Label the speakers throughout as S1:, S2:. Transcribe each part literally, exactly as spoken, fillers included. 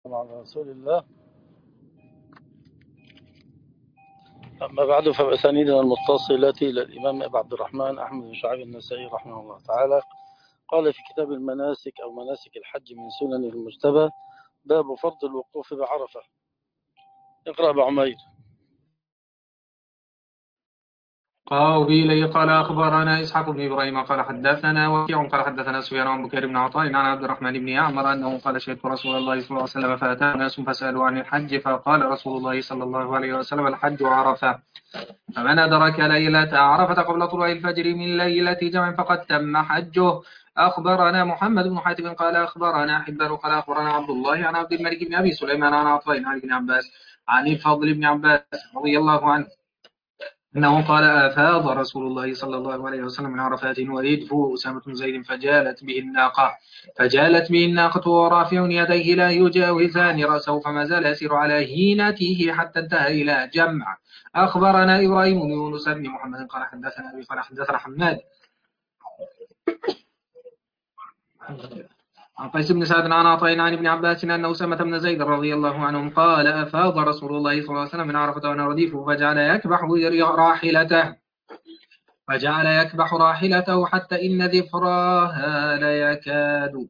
S1: على رسول الله. أما بعد، فبأسانيدنا المتصلة إلى الإمام أبي عبد الرحمن أحمد بن شعيب النسائي رحمه الله تعالى قال في كتاب المناسك أو مناسك الحج من سنن المجتبى: باب فرض الوقوف بعرفة. اقرأ بعمير.
S2: قال إليه قال أخبرنا إسحاق بن إبراهيم قال حدثنا وكيع قال حدثنا سفيان عن بكير بن عطاء عن عبد الرحمن بن يعمر أنه قال: شهدت رسول الله صلى الله عليه وسلم فأتاه ناس فسألوا عن الحج فقال رسول الله صلى الله عليه وسلم: الحج عرفة، فمن أدرك ليلة عرفة قبل طلوع الفجر من ليلة جمع فقد تم حجه. أخبرنا محمد بن حاتم قال أخبرنا حبان قال أخبرنا عبد الله عن عبد الملك بن أبي سليمان عن عطاء عن ابن عباس عن الفضل بن عباس رضي الله عنه أنه قال: أفاض رسول الله صلى الله عليه وسلم من عرفات ويدفو أسامة بن زيد فجالت به الناقة فجالت به الناقة ورافع يديه لا يجاوزان رأسه، فما زال يسير على هينته حتى انتهى إلى جمع. أخبرنا إبراهيم بن يونس بن محمد قال حدثنا أبي قال حدثنا حماد عن قيس بن سعد عن عطاء عن ابن عباس أن أسامة بن زيد رضي الله عنهم قال: أفاض رسول الله صلى الله عليه وسلم من عرفة وأنا رديف فجعل يكبح راحلته فجعل يكبح راحلته حتى إن ذفراها ليكاد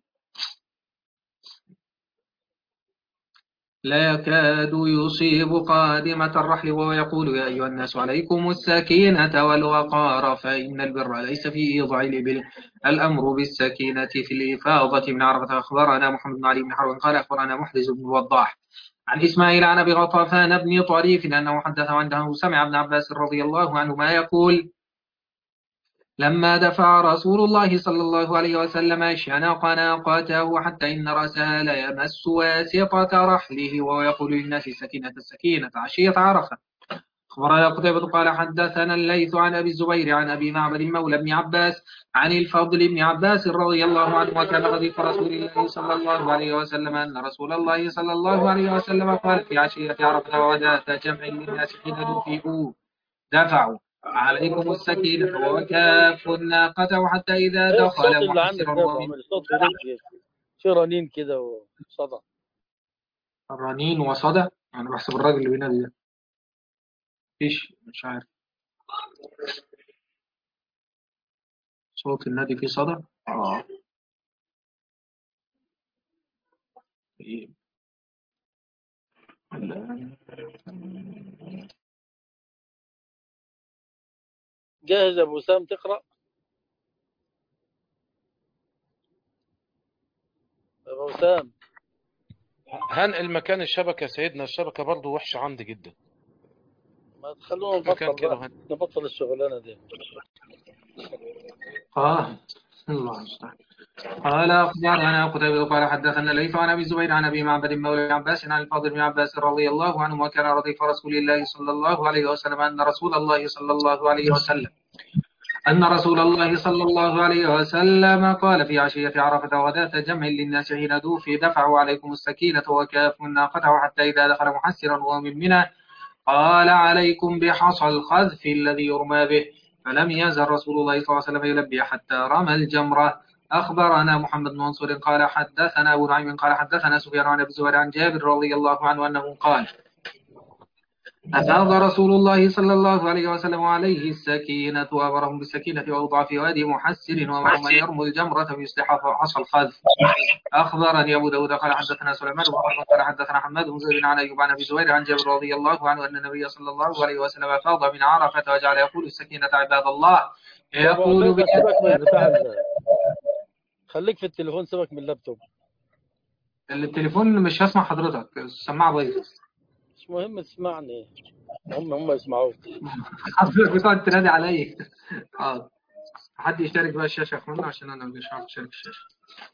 S2: لا يكاد يصيب قادمة الرحل وهو يقول: يا أيها الناس عليكم السكينة والوقار فإن البر ليس في إيضاع الإبل، الأمر بالسكينة في الإفاضة من عرفة. أخبرنا محمد بن علي بن حرب قال أخبرنا محدث بن الوضاح عن إسماعيل عن أبي غطفان بن طريف أنه حدث عنده سمع ابن عباس رضي الله عنهما يقول: لما دفع رسول الله صلى الله عليه وسلم شنق ناقته حتى إن رأسها ليمس واسطة رحله وهو يقول للناس: السكينة السكينة عشية عرفة. أخبرنا قتيبة قال حدثنا الليث عن أبي الزبير عن أبي معبد مولى ابن عباس عن الفضل بن عباس رضي الله عنه وكان رديف رسول الله صلى الله عليه وسلم أن رسول الله صلى الله عليه وسلم قال في عشية عرفة وغداة جمع للناس حين دفئوا: دفعوا عليكم السكينة وكافوا الناقة حتى إذا
S1: ايه الصوت
S2: دخل
S1: اللي عندك
S2: محسرا
S1: ده يا أبو
S2: ومن
S1: عمير؟ الصوت غريب، في رنين كده وصدى.
S2: الرنين وصدى. أنا بحسب الراجل اللي بينادي ده فيش، مش عارف صوت النادي فيه صدى. اه طيب.
S1: جاهز يا أبو سام تقرأ؟ يا أبو سام
S3: هنقل مكان الشبكة يا سيدنا، الشبكة برضو وحشة عندي جدا.
S1: ما تخلونا
S3: مكان
S1: نبطل
S3: كده
S1: بقى،
S3: وهن...
S1: نبطل الشغلانة دي.
S2: اه الله المستعان. قال أخبرنا قتيبة قال حدثنا الليث عن أبي الزبير عن أبي معبد مولى بن عباس عن الفضل بن عباس رضي الله عنه وكان رديف رسول الله صلى الله عليه وسلم أن رسول الله صلى الله عليه وسلم أن رسول الله صلى الله عليه وسلم قال في عشية عرفة وغداة جمع للناس حين دوفي: دفعوا عليكم السكينة وكافوا الناقة حتى إذا دخل محسرا وهو من منى قال: عليكم بحصى الخذف الذي يرمى به، فلم يزل رسول الله صلى الله عليه وسلم يلبي حتى رمى الجمرة. أخبرنا محمد بن منصور قال حدثنا أبو نعيم قال حدثنا سفيان عن أبي الزبير عن جابر رضي الله عنه أنه قال: أفاض رسول الله صلى الله عليه وسلم عليه السكينة وأمرهم بالسكينة وأوضع في وادي محسر وأمرهم أن يرموا الجمرة فيصلح حصى الخذف. أخبرني أبو داود قال حدثنا سليمان بن حرب قال حدثنا حماد بن زيد عن أيوب عن أبي زهير عن جابر رضي الله عنه أن النبي صلى الله عليه وسلم أفاض من عرفة وجعل يقول: السكينة عباد الله،
S1: يا أبو
S2: يقول
S1: عبيدة سيبك من
S2: بها.
S1: البتاع ال- خليك في التليفون، سيبك من اللابتوب.
S2: التليفون مش هسمع حضرتك، السماعة بايظة.
S1: مش مهم تسمعني، هم هم يسمعوك.
S2: حضرتك بتقعد تنادي عليا. حاضر. حد يشترك بقى الشاشة يا أخوانا عشان أنا مش عارف أشترك الشاشة.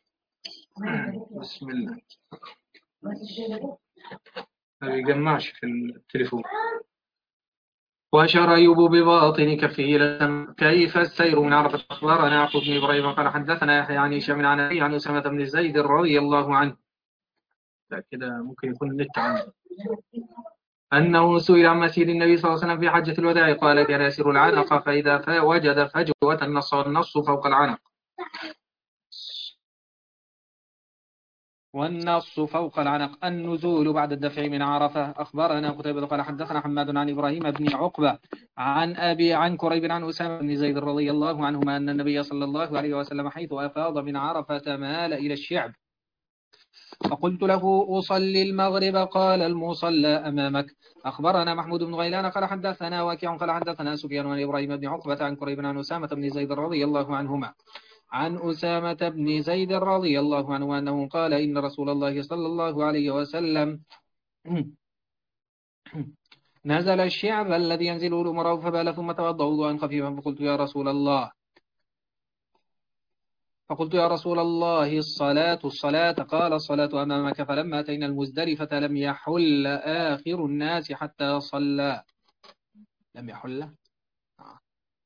S2: بسم الله. ما بيجمعش في التليفون. وأشار أيوب بباطن كفه إلى كيف السير من عرفة. أخبرنا يعقوب بن إبراهيم قال حدثنا يحيى عن هشام عن أبي عن أسامة بن زيد رضي الله عنه. كده ممكن يكون النت عنه. أنه سئل عن مسير النبي صلى الله عليه وسلم في حجة الوداع قال: كان يسير العنق فإذا وجد فجوة النص والنص فوق العنق. والنص فوق العنق النزول بعد الدفع من عرفة. أخبرنا قتيبة قال حدثنا حماد عن إبراهيم بن عقبة عن أبي عن كريب عن أسامة بن زيد رضي الله عنهما أن النبي صلى الله عليه وسلم حيث أفاض من عرفة مال إلى الشعب فقلت له أصلي المغرب قال المصلى أمامك. أخبرنا محمود بن غيلان قال حدثنا واكع قال حدثنا سفيان عن إبراهيم بن عقبة عن كريب عن أسامة بن زيد رضي الله عنهما عن أسامة بن زيد رضي الله عنه أنه قال إن رسول الله صلى الله عليه وسلم نزل الشعب الذي ينزله الأمراء فبال ثم توضأ وضوءا خفيفا فقلت يا رسول الله فقلت يا رسول الله الصلاة الصلاة قال الصلاة أمامك. فلما أتينا المزدلفة لم يحل آخر الناس حتى صلى. لم يحل آه.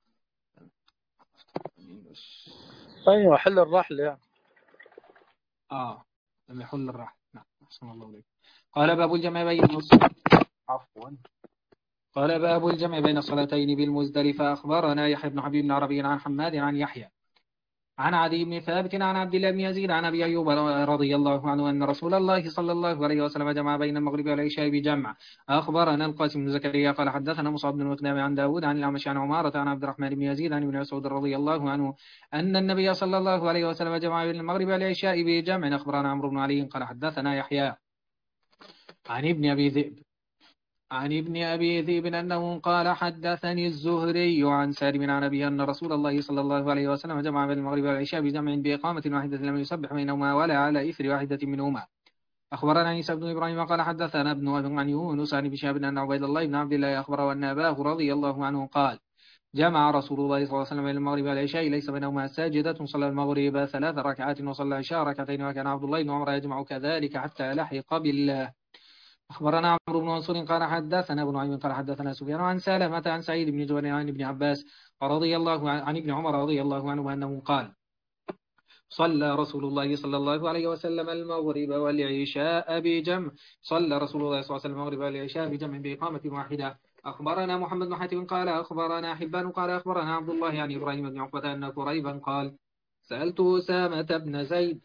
S1: أيوة حل الرحل يعني.
S2: آه لم يحل الرحل. نعم أحسن الله عليك. قال باب الجمع بين عفوا قال باب الجمع بين الصلاتين بالمزدلفة. أخبرنا يحيى بن حبيب بن عربي عن حماد عن يحيى عن عدي بن ثابت عن عبد الله بن يزيد عن أبي أيوب رضي الله عنه أن رسول الله صلى الله عليه وسلم جمع بين المغرب والعشاء بجمع. أخبرنا القاسم بن زكريا قال حدثنا مصعب بن مقدام عن داود عن الأعمش عن عمارة عن عبد الرحمن بن يزيد عن ابن مسعود رضي الله عنه أن النبي صلى الله عليه وسلم جمع بين المغرب والعشاء بجمع. أخبرنا عمرو بن علي قال حدثنا يحيى عن ابن أبي ذئب عن ابن أبي ذئب أنه قال حدثني الزهري عن سالم عن أبي أن رسول الله صلى الله عليه وسلم جمع بين المغرب والعشاء بجمع بإقامة واحدة لم يسبح بينهما ولا على إثر واحدة منهما. أخبرنا عيسى بن إبراهيم قال حدثنا ابن وهب عن يونس عن بشاب أن عبيد الله بن عبد الله أخبره أن أباه رضي الله عنه قال جمع رسول الله صلى الله عليه وسلم بين المغرب والعشاء ليس بينهما ساجدة صلى المغرب ثلاث ركعات وصلى العشاء ركعتين وكان عبد الله بن عمر يجمع كذلك حتى لحق بالله. أخبرنا عمرو بن منصور قال حدثنا ابن عيم قال حدثنا سفيان عن سلمة عن سعيد بن جبير عن ابن عباس رضي الله عن ابن عمر رضي الله عنه أنه قال صلى رسول الله صلى الله عليه وسلم المغرب والعشاء بجمع صلى رسول الله صلى الله عليه وسلم المغرب والعشاء بجمع بإقامة واحدة. أخبرنا محمد بن حاتم قال أخبرنا حبان قال أخبرنا عبد الله عن إبراهيم بن عقبة أن قريبا قال سألت أسامة بن زيد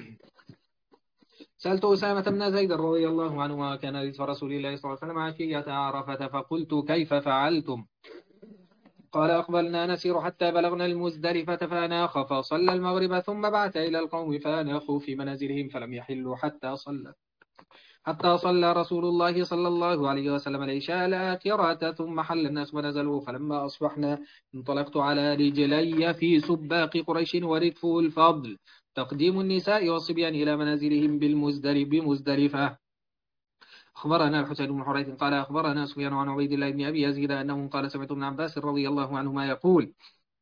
S2: سألت أسامة بن زيد رضي الله عنه وكان رزق رسول الله صلى الله عليه وسلم عشية عرفة فقلت كيف فعلتم؟ قال أقبلنا نسير حتى بلغنا المزدلفة فأناخ فصلى المغرب ثم بعث إلى القوم فأناخوا في منازلهم فلم يحلوا حتى صلى حتى صلى رسول الله صلى الله عليه وسلم العشاء الآخرة ثم حل الناس ونزلوا. فلما أصبحنا انطلقت على رجلي في سباق قريش وردف الفضل تقديم النساء والصبيان إلى منازلهم بالمزدلف بمزدلفة. أخبرنا الحسين بن حريث قال أخبرنا سفيان عن عبيد الله بن أبي يزيد أنه قال سمعت ابن عباس رضي الله عنهما يقول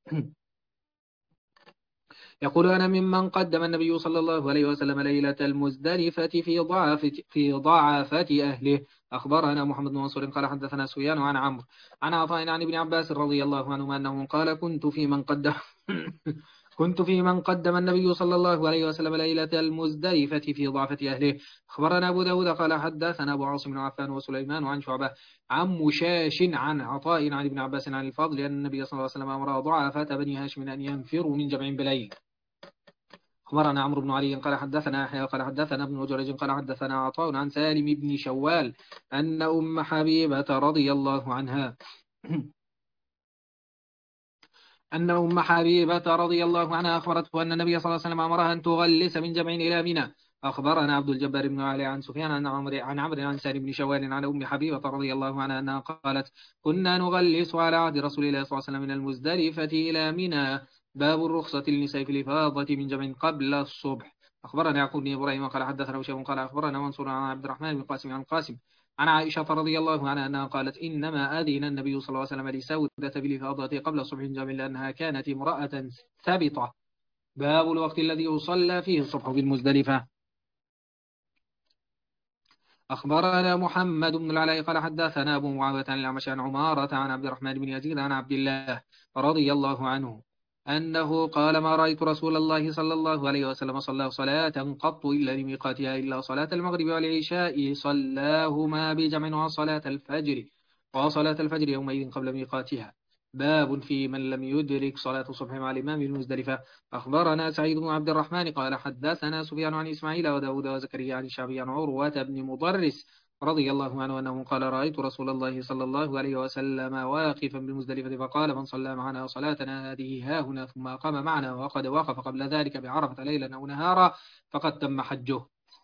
S2: يقول أنا ممن قدم النبي صلى الله عليه وسلم ليلة المزدلفة في ضعفة في ضعفة أهله. أخبرنا محمد بن منصور قال حدثنا سفيان عن عمرو عن عطاء عن ابن عباس رضي الله عنهما أنه قال كنت في من قدم كنت في من قدم النبي صلى الله عليه وسلم ليلة المزدلفة في ضعفة أهله. أخبرنا أبو داود قال حدثنا أبو عاصم بن عفان وسليمان عن شعبة عن مشاش عن عطاء عن ابن عباس عن الفضل أن النبي صلى الله عليه وسلم أمر ضعفة بني هاشم أن ينفروا من جمع بليل. أخبرنا عمرو بن علي قال حدثنا يحيى قال حدثنا ابن جريج قال حدثنا عطاء عن سالم بن شوال أن أم حبيبة رضي الله عنها أن أم حبيبة رضي الله عنها أخبرته أن النبي صلى الله عليه وسلم أمرها أن تغلس من جمع إلى منى. أخبرنا عبد الجبار بن علي عن سفيان عن عمرو عن عمرو عن سالم بن شوال عن أم حبيبة رضي الله عنها أنها قالت كنا نغلس على عهد رسول الله صلى الله عليه وسلم من المزدلفة إلى منى. باب الرخصة للنساء في الإفاضة من جمع قبل الصبح. أخبرنا يعقوب بن إبراهيم قال حدثنا وشيء قال أخبرنا منصور عن عبد الرحمن بن قاسم عن قاسم عن عائشة رضي الله عنها أنها قالت إنما أذن النبي صلى الله عليه وسلم لسودة بالإفاضة قبل الصبح جمع لأنها كانت امرأة ثابتة. باب الوقت الذي يصلى فيه الصبح بالمزدلفة. أخبرنا محمد بن العلاء قال حدثنا أبو معاوية عن الأعمش عن عمارة عن عبد الرحمن بن يزيد عن عبد الله رضي الله عنه أنه قال ما رأيت رسول الله صلى الله عليه وسلم صلى صلاة قط إلا لميقاتها إلا صلاة المغرب والعشاء صلاهما بجمع وصلاة الفجر وصلاة الفجر يومئذ قبل ميقاتها. باب في من لم يدرك صلاة الصبح مع الإمام المزدلفة. أخبرنا سعيد بن عبد الرحمن قال حدثنا سفيان عن إسماعيل وداود وزكريا عن الشعبي عن عروة بن مضرس رضي الله عنه أنه قال رأيت رسول الله صلى الله عليه وسلم واقفا بالمزدلفة فقال من صلى معنا صلاتنا هذه هاهنا ثم أقام معنا وقد وقف قبل ذلك بعرفة ليلا أو نهارا فقد تم حجه.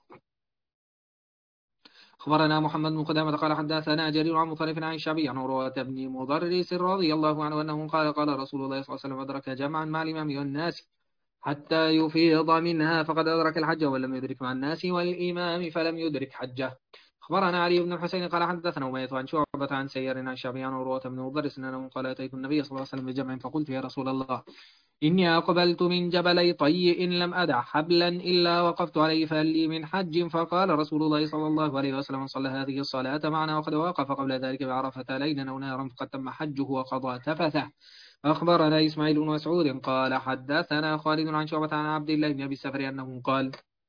S2: أخبرنا محمد بن قدامة قال حدثنا جرير عن مطرف عن الشعبي عن عروة بن مضرس رضي الله عنه أنه قال قال رسول الله صلى الله عليه وسلم أدرك جمعا مع الإمام والناس حتى يفيض منها فقد أدرك الحج ولم يدرك مع الناس والإمام فلم يدرك حجه. أخبرنا علي بن الحسين قال حدثنا أمية عن شعبة عن سيار عن الشعبي عن عروة بن مضرس أنه قال أتيت النبي صلى الله عليه وسلم بجمع فقلت يا رسول الله إني أقبلت من جبلي طي إن لم أدع حبلا إلا وقفت عليه فهل لي من حج؟ فقال رسول الله صلى الله عليه وسلم صلى هذه الصلاة معنا وقد وقف قبل ذلك بعرفة ليلا أو نهارا فقد تم حجه وقضى تفثه. أخبرنا إسماعيل بن مسعود قال حدثنا خالد عن شعبة عن عبد الله بن أبي السفر أنه قال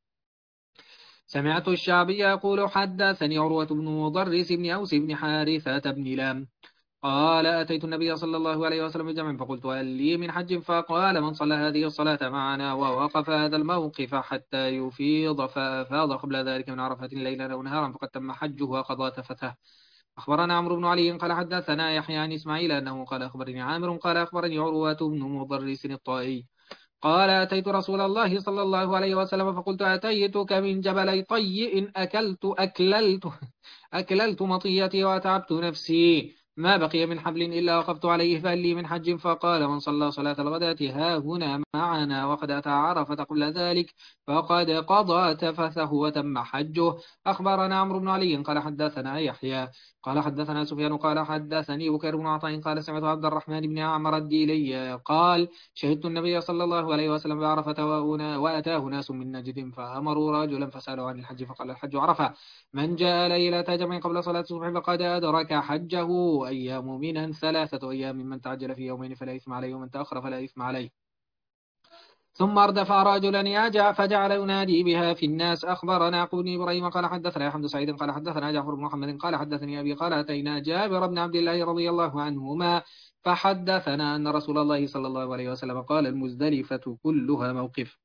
S2: سمعت الشعبي يقول حدثني عروة بن مضرس بن أوس بن حارثة بن لام قال أتيت النبي صلى الله عليه وسلم بجمع فقلت هل لي من حج؟ فقال من صلى هذه الصلاة معنا ووقف هذا الموقف حتى يفيض فأفاض قبل ذلك من عرفة ليلا أو نهارا فقد تم حجه وقضى تفثه. أخبرنا عمرو بن علي قال حدثنا يحيى عن إسماعيل أنه قال أخبرني عامر قال أخبرني عروة بن مضرس الطائي قال أتيت رسول الله صلى الله عليه وسلم فقلت أتيتك من جبلي طي إن أكلت أكللت أكللت مطيتي وأتعبت نفسي ما بقي من حبل إلا وقفت عليه فهل لي من حج؟ فقال من صلى صلاة الغداة ها هنا معنا وقد أتى عرفة قبل ذلك فقد قضى تفثه وتم حجه. أخبرنا عمرو بن علي قال حدثنا يحيى قال حدثنا سفيان قال حدثني بكير بن عطاء قال سمعت عبد الرحمن بن عمرو الديلي قال شهدت النبي صلى الله عليه وسلم بعرفة وأتاه ناس من نجد فأمروا رجلا فسألوا عن الحج فقال الحج عرفة من جاء ليلة جمع قبل صلاة الصبح فقد أدرك حجه. أيام منى ثلاثة أيام من تعجل في يومين فلا إثم عليه ومن تأخر فلا إثم عليه. ثم اردفع رجلا يجع فجعل ينادي بها في الناس. أخبرنا يعقوب بن إبراهيم قال حدثنا حمد سعيد قال حدثنا جعفر بن محمد قال حدثني أبي قال أتينا جابر بن عبد الله رضي الله عنهما فحدثنا أن رسول الله صلى الله عليه وسلم قال المزدلفة كلها موقف.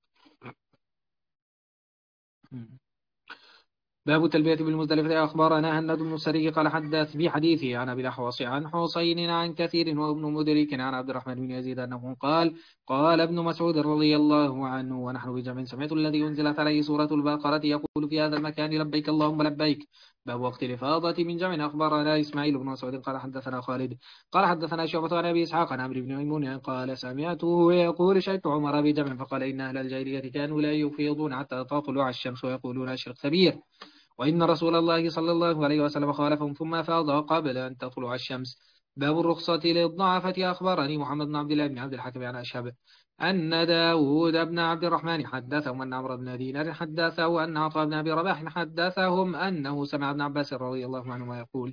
S2: باب التلبية بالمزدلفة. أخبرنا هناد بن السري قال حدث في حديثه عن أبي الأحوص عن حسين عن كثير وابن مدرك عن عبد الرحمن بن يزيد أنه قال قال ابن مسعود رضي الله عنه ونحن بجمع سمعت الذي أنزلت عليه سورة البقرة يقول في هذا المكان لبيك اللهم لبيك. باب وقت الإفاضة من جمع. أخبرنا إسماعيل بن مسعود قال حدثنا خالد قال حدثنا شعبة عن أبي إسحاق عن عمرو بن ميمون قال سمعته يقول شهدت عمر بجمع فقال إن أهل الجاهلية كانوا لا يفيضون حتى تطلع الشمس ويقولون أشرق كبير وإن رسول الله صلى الله عليه وسلم خالفهم ثم فاض قبل أن تطلع الشمس. باب الرخصة للضعفة. أخبرني محمد بن عبد الله بن عبد الحكم عن أشهب أن داود بن عبد الرحمن حدثهم أن عمرو بن دينار حدثه أن عطاء بن أبي رباح حدثهم أنه سمع ابن عباس رضي الله عنهما يقول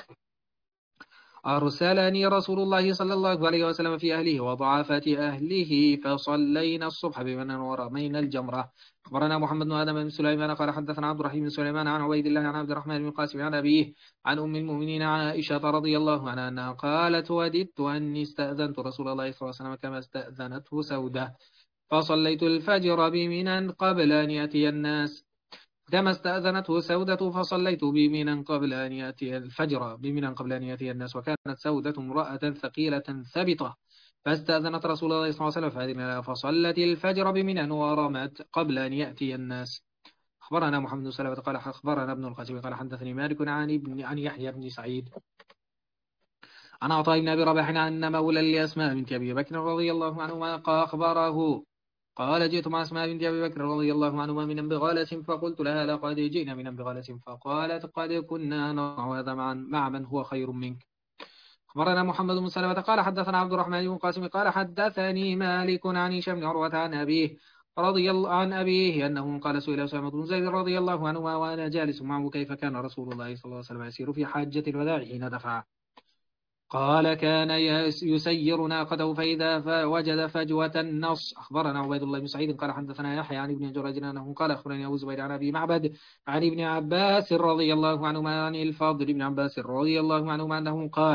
S2: أرسلني رسول الله صلى الله عليه وسلم في أهله وضعافة أهله فصلينا الصبح بمن ورمينا الجمرة. أخبرنا محمد بن آدم بن سليمان قال حدثنا عبد الرحيم بن سليمان عن عبيد الله عن عبد الرحمن بن القاسم عن أبيه عن أم المؤمنين عائشة رضي الله عنها أنها قالت وددت أني استأذنت رسول الله صلى الله عليه وسلم كما استأذنته سودة فصليت الفجر بمنى قبل أن يأتي الناس كما استأذنته سودة فصليت بمنى قبل أن يأتي الفجر بمنى قبل أن يأتي الناس. وكانت سودة امرأة ثقيلة ثبتة فاستأذنت رسول الله صلى الله عليه وسلم فأذن فصلت الفجر بمنى ورمت قبل أن يأتي الناس. أخبرنا محمد بن سلمة قال أخبرنا ابن القاسم قال حدثني مالك عن ابن عن يحيى بن سعيد عن عطاء بن أبي رباح أن مولى لأسماء بنت أبي بكر رضي الله عنهما أخبره قال جئت مع أسماء بنت أبي بكر رضي الله عنهما من بغالة فقلت لها لقد جئنا من بغالة فقالت قد كنا نرى هذا مع من هو خير منك. أخبرنا محمد بن سلمة قال حدثنا عبد الرحمن بن قاسم قال حدثني مالك عن هشام بن عروة عن أبيه رضي الله عن أبيه أنه قال سئل أسامة بن زيد رضي الله عنهما وأنا جالس معه كيف كان رسول الله صلى الله عليه وسلم يسير في حاجة الوداع حين دفع قال كان يسير ناقته فإذا وجد فجوة النص. أخبرنا عبيد الله بن سعيد قال حدثنا يحيى عن ابن جريج أنه قال أخبرني أبو زبير عن أبي معبد عن ابن عباس رضي الله عنهما عن الفضل بن عباس رضي الله عنهما أنه قال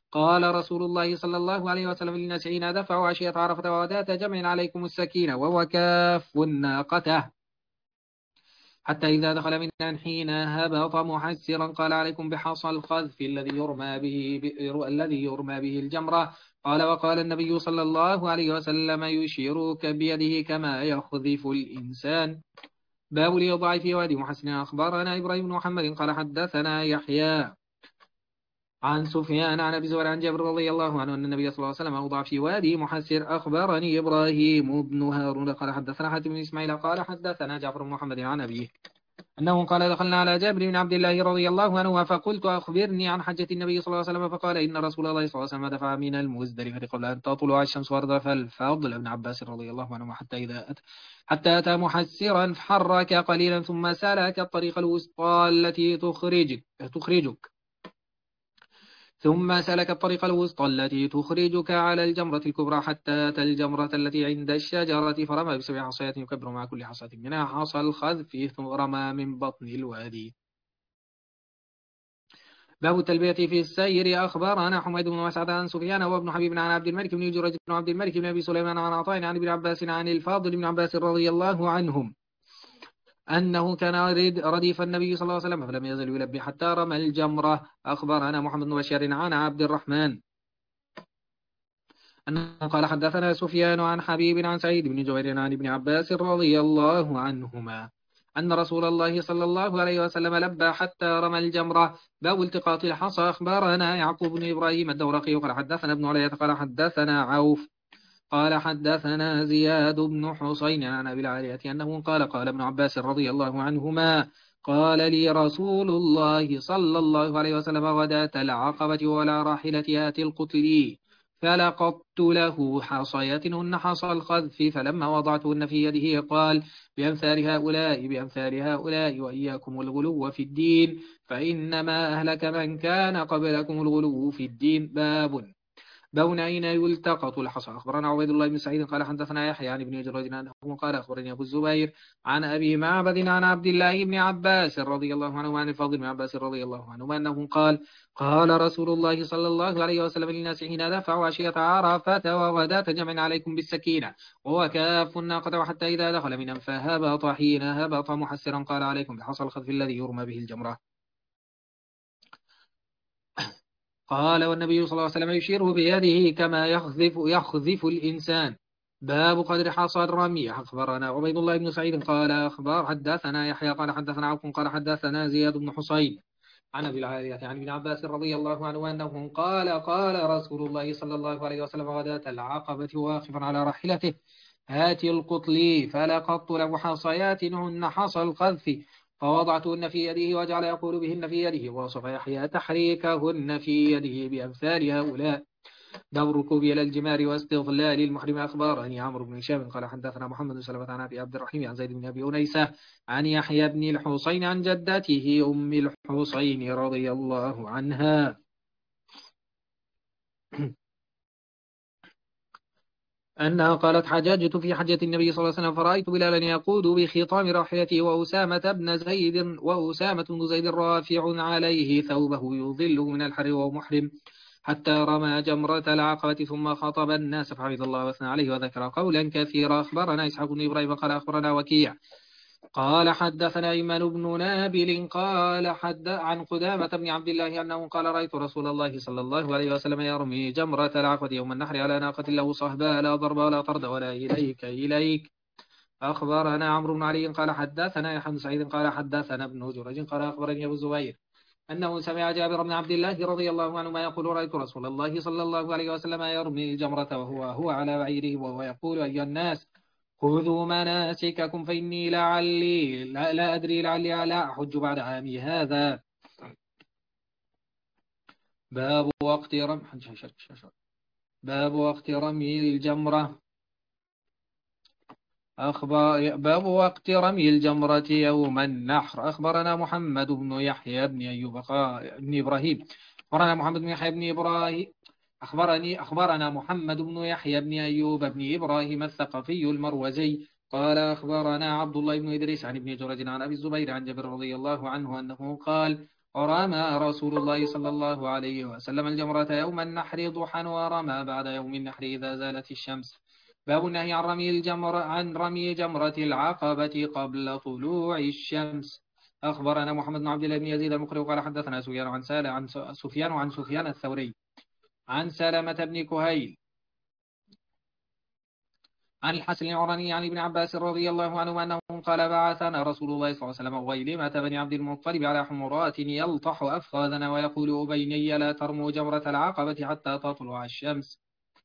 S2: قال رسول الله صلى الله عليه وسلم للناس حين دفعوا عشية عرفة وغداة جمع عليكم السكينة وهو كاف ناقته حتى إذا دخل منا حين هبط محسرا قال عليكم بحصى الخذف الذي يرمى به الذي يرمى به الجمرة. قال وقال النبي صلى الله عليه وسلم يشيرك بيده كما يخذف الإنسان. باب الإيضاع في وادي محسن. أخبرنا إبراهيم بن محمد قال حدثنا يحيى عن سفيان عن أبي زهير عن جابر رضي الله عنه أن النبي صلى الله عليه وسلم أوضع في وادي محسر. أخبرني إبراهيم بن هارون قال حدثنا حاتم بن إسماعيل قال حدثنا جعفر بن محمد عن أبيه أنه قال دخلنا على جابر بن عبد الله رضي الله عنه فقلت أخبرني عن حجة النبي صلى الله عليه وسلم فقال إن رسول الله صلى الله عليه وسلم دفع من المزدلفة قبل أن تطلع الشمس وردف الفضل بن عباس رضي الله عنه حتى إذا أتى حتى أتى محسرا فحرك قليلا ثم سلك الطريق الوسطى التي تخرجك تخرجك ثم سلك الطريق الوسطى التي تخرجك على الجمرة الكبرى حتى أتى الجمرة التي عند الشجرة فرمى بسبع حصيات يكبر مع كل حصاة منها حصى الخذف ثم رمى من بطن الوادي. باب التلبية في السير. أخبرنا حميد بن مسعد عن سفيان وابن حبيب عن عبد الملك بن جريج بن عبد الملك بن أبي سليمان عن عطاء عن ابن عباس عن الفاضل بن عباس رضي الله عنهم أنه كان رديف النبي صلى الله عليه وسلم فلم يزل يلبي حتى رمى الجمرة. أخبرنا محمد بن بشير عن عبد الرحمن أنه قال حدثنا سفيان عن حبيب عن سعيد بن جبير عن ابن عباس رضي الله عنهما أن رسول الله صلى الله عليه وسلم لبى حتى رمى الجمرة. باب التقاط الحصى. أخبرنا يعقوب بن إبراهيم الدورقي قال حدثنا ابن علية قال حدثنا عوف قال حدثنا زياد بن حسين عن أبي العالية أنه قال قال ابن عباس رضي الله عنهما قال لي رسول الله صلى الله عليه وسلم غداة العقبة ولا راحلة آتي القتل فلقطت له حصياتهن حصى الخذف فلما وضعتهن في يده قال بأمثال هؤلاء بأمثال هؤلاء وإياكم الغلو في الدين فإنما أهلك من كان قبلكم الغلو في الدين. باب بون أين يلتقط الحصى. أخبرنا عبيد الله بن سعيد قال حدثنا يحيى عن ابن جريج أنه قال أخبرني أبو الزبير عن أبي معبد عن عبد الله بن عباس رضي الله عنه عن الفضل بن عباس رضي الله عنه أنه قال قال رسول الله صلى الله عليه وسلم للناس حين دفعوا عشية عرفة وغداة جمع عليكم بالسكينة وهو كاف الناقة وحتى إذا دخل من أنفها هبط حين هبط محسرا قال عليكم بحصى الخذف الذي يرمى به الجمرة. قال والنبي صلى الله عليه وسلم يشيره بيده كما يخذف يخذف الإنسان. باب قدر حصى الرمي. أخبرنا عبيد الله بن سعيد قال أخبار حدثنا يحيى قال حدثنا عوف قال حدثنا زياد بن حسين عن أبي العالية عن ابن عباس رضي الله عنه أنه قال قال رسول الله صلى الله عليه وسلم غداة العقبة واقفا على راحلته هاتي القطل فلقطت له حصيات هن حصى الخذف فوضعتهن في يده وجعل يقول بهن في يده ووصف يحيى تحريكهن في يده بأمثال هؤلاء. باب الركوب إلى الجمار واستظلال المحرم. أخبرني عمرو بن هشام قال حدثنا محمد بن سلمة عن أبي عبد الرحيم عن زيد بن أبي أنيسة عن يحيى بن الحسين عن جدته أم الحسين رضي الله عنها أنها قالت حججت في حجة النبي صلى الله عليه وسلم فرأيت بلالا يقود بخطام راحلته وأسامة بن زيد وأسامة بن زيد رافع عليه ثوبه يظله من الحر وهو محرم حتى رمى جمرة العقبة ثم خطب الناس فحمد الله واثنى عليه وذكر قولا كثيرا. أخبرنا إسحاق بن إبراهيم قال أخبرنا وكيع قال حدثنا إيمان بن نابل قال حد عن قدامة بن عبد الله أنه قال رأيت رسول الله صلى الله عليه وسلم يرمي جمرة العقبة يوم النحر على ناقة له صهباء لا ضرب ولا طرد ولا إليك إليك. أخبرنا عمرو بن علي قال حدثنا يحيى بن سعيد قال حدثنا ابن جريج قال أخبرني أبو الزبير أنه سمع جابر بن عبد الله رضي الله عنه ما يقول رأيت رسول الله صلى الله عليه وسلم يرمي الجمرة وهو هو على بعيره وهو يقول أيها الناس خذوا مناسككم فإني لعلي لا, لا أدري لعلي لا أحج بعد عامي هذا. باب وقت رمي باب وقت رمي الجمرة. أخبار باب وقت رمي الجمرة يوم النحر. أخبرنا محمد بن يحيى بن أيوب بن إبراهيم أخبرنا محمد بن يحيى بن إبراهيم أخبرني أخبرنا محمد بن يحيى بن أيوب بن إبراهيم الثقفي المروزي قال أخبرنا عبد الله بن إدريس عن ابن جريج عن أبي الزبير عن جابر رضي الله عنه أنه قال ورمى رسول الله صلى الله عليه وسلم الجمرة يوم النحر ضحى ورمى بعد يوم النحر إذا زالت الشمس. باب النهي عن رمي الجمر عن رمي جمرة العقبة قبل طلوع الشمس. أخبرنا محمد بن عبد الله بن يزيد المقري قال حدثنا سفيان عن سالم عن سفيان عن سفيان الثوري عن سلمة بن كهيل عن الحسن العراني عن ابن عباس رضي الله عنه أنه قال بعثنا رسول الله صلى الله عليه وسلم غيلمة بن عبد المطلب على حمرات يلطح أفخاذنا ويقول أبيني لا ترموا جمرة العقبة حتى تطلع الشمس.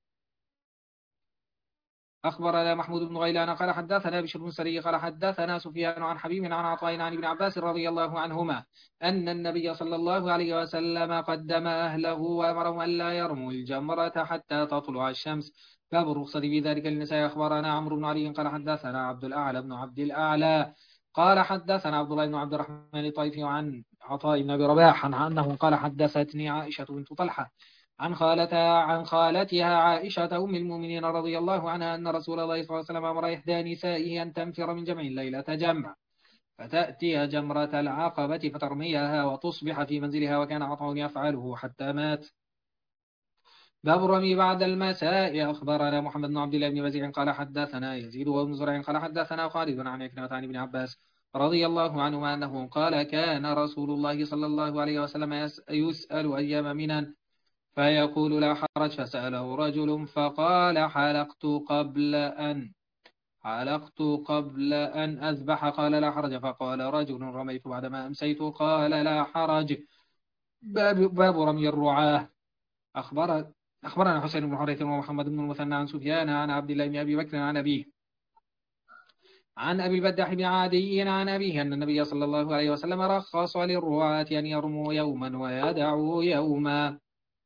S2: أخبرنا محمود بن غيلان قال حدثنا بشر بن سري قال حدثنا سفيان عن حبيب عن عطاء عن ابن عباس رضي الله عنهما أن النبي صلى الله عليه وسلم قدم أهله وأمرهم ألا يرموا الجمرة حتى تطلع الشمس. باب الرخصة في ذلك للنساء. أخبرنا عمرو بن علي قال حدثنا عبد الأعلى بن عبد الأعلى قال حدثنا عبد الله بن عبد الرحمن الطيفي عن عطاء بن أبي رباح عن أنه قال حدثتني عائشة بنت طلحة عن خالتها عن خالتها عائشة أم المؤمنين رضي الله عنها أن رسول الله صلى الله عليه وسلم أمر إحدى نسائه أن تنفر من جمع ليلة جمع فتأتي جمرة العقبة فترميها وتصبح في منزلها وكان عطاء يفعله حتى مات. باب الرمي بعد المساء. أخبرنا محمد بن عبد الله بن وزيع قال حدثنا يزيد وابن زرع قال حدثنا خالد عن عكرمة عن ابن عباس رضي الله عنهما أنه قال كان رسول الله صلى الله عليه وسلم يسأل أيام منى فيقول لا حرج فسأله رجل فقال حلقت قبل أن حلقت قبل أن أذبح قال لا حرج فقال رجل رميت بعدما أمسيت قال لا حرج. باب, باب رمي الرعاة. أخبر أخبرنا حسين بن حريث ومحمد بن المثنى عن سفيان عن عبد الله بن أبي بكر عن أبيه عن أبي البداح بن عادي عن أبيه أن النبي صلى الله عليه وسلم رخص للرعاة أن يرموا يوما ويدعوا يوما.